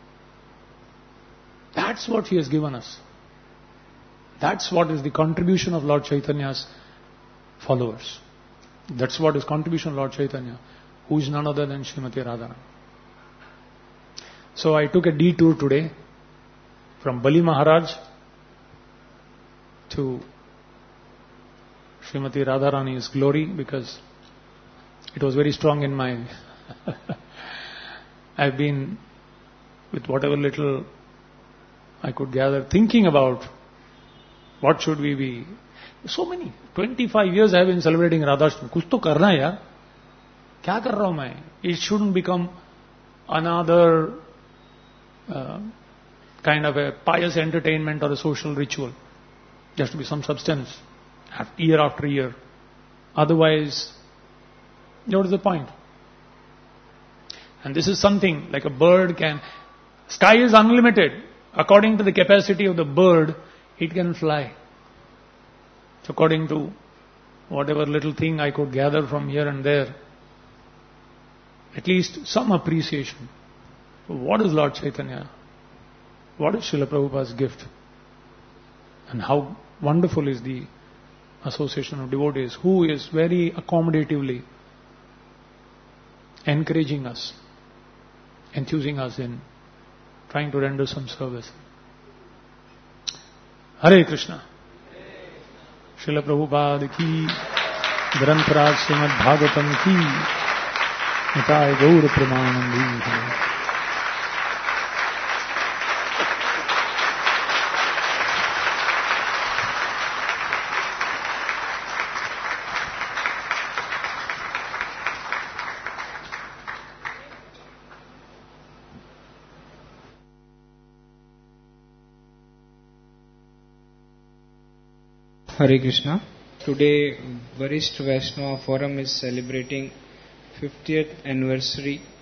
That's what he has given us. That's what is the contribution of Lord Chaitanya's followers. That's what is contribution of Lord Chaitanya, who is none other than Srimati Radharani. So I took a detour today from Bali Maharaj to Srimati Radharani's glory, because it was very strong in my... I've been, with whatever little I could gather, thinking about what should we be. So many. twenty-five years I have been celebrating Radhashtami. Kuch to karna hai yaar. Kya kar raha hu main? It shouldn't become another uh, kind of a pious entertainment or a social ritual. There has to be some substance year after year. Otherwise, what is the point? And this is something like a bird can... Sky is unlimited. According to the capacity of the bird, it can fly. So according to whatever little thing I could gather from here and there, at least some appreciation. What is Lord Chaitanya? What is Srila Prabhupada's gift? And how wonderful is the association of devotees, who is very accommodatively encouraging us, enthusing us in trying to render some service. Hare Krishna. Srila Prabhupada ki, Granth-raj Srimad Bhagavatam ki, Nitai Gaur Pramanandi. Hare Krishna. Today, Varisht Vaishnava Forum is celebrating fiftieth anniversary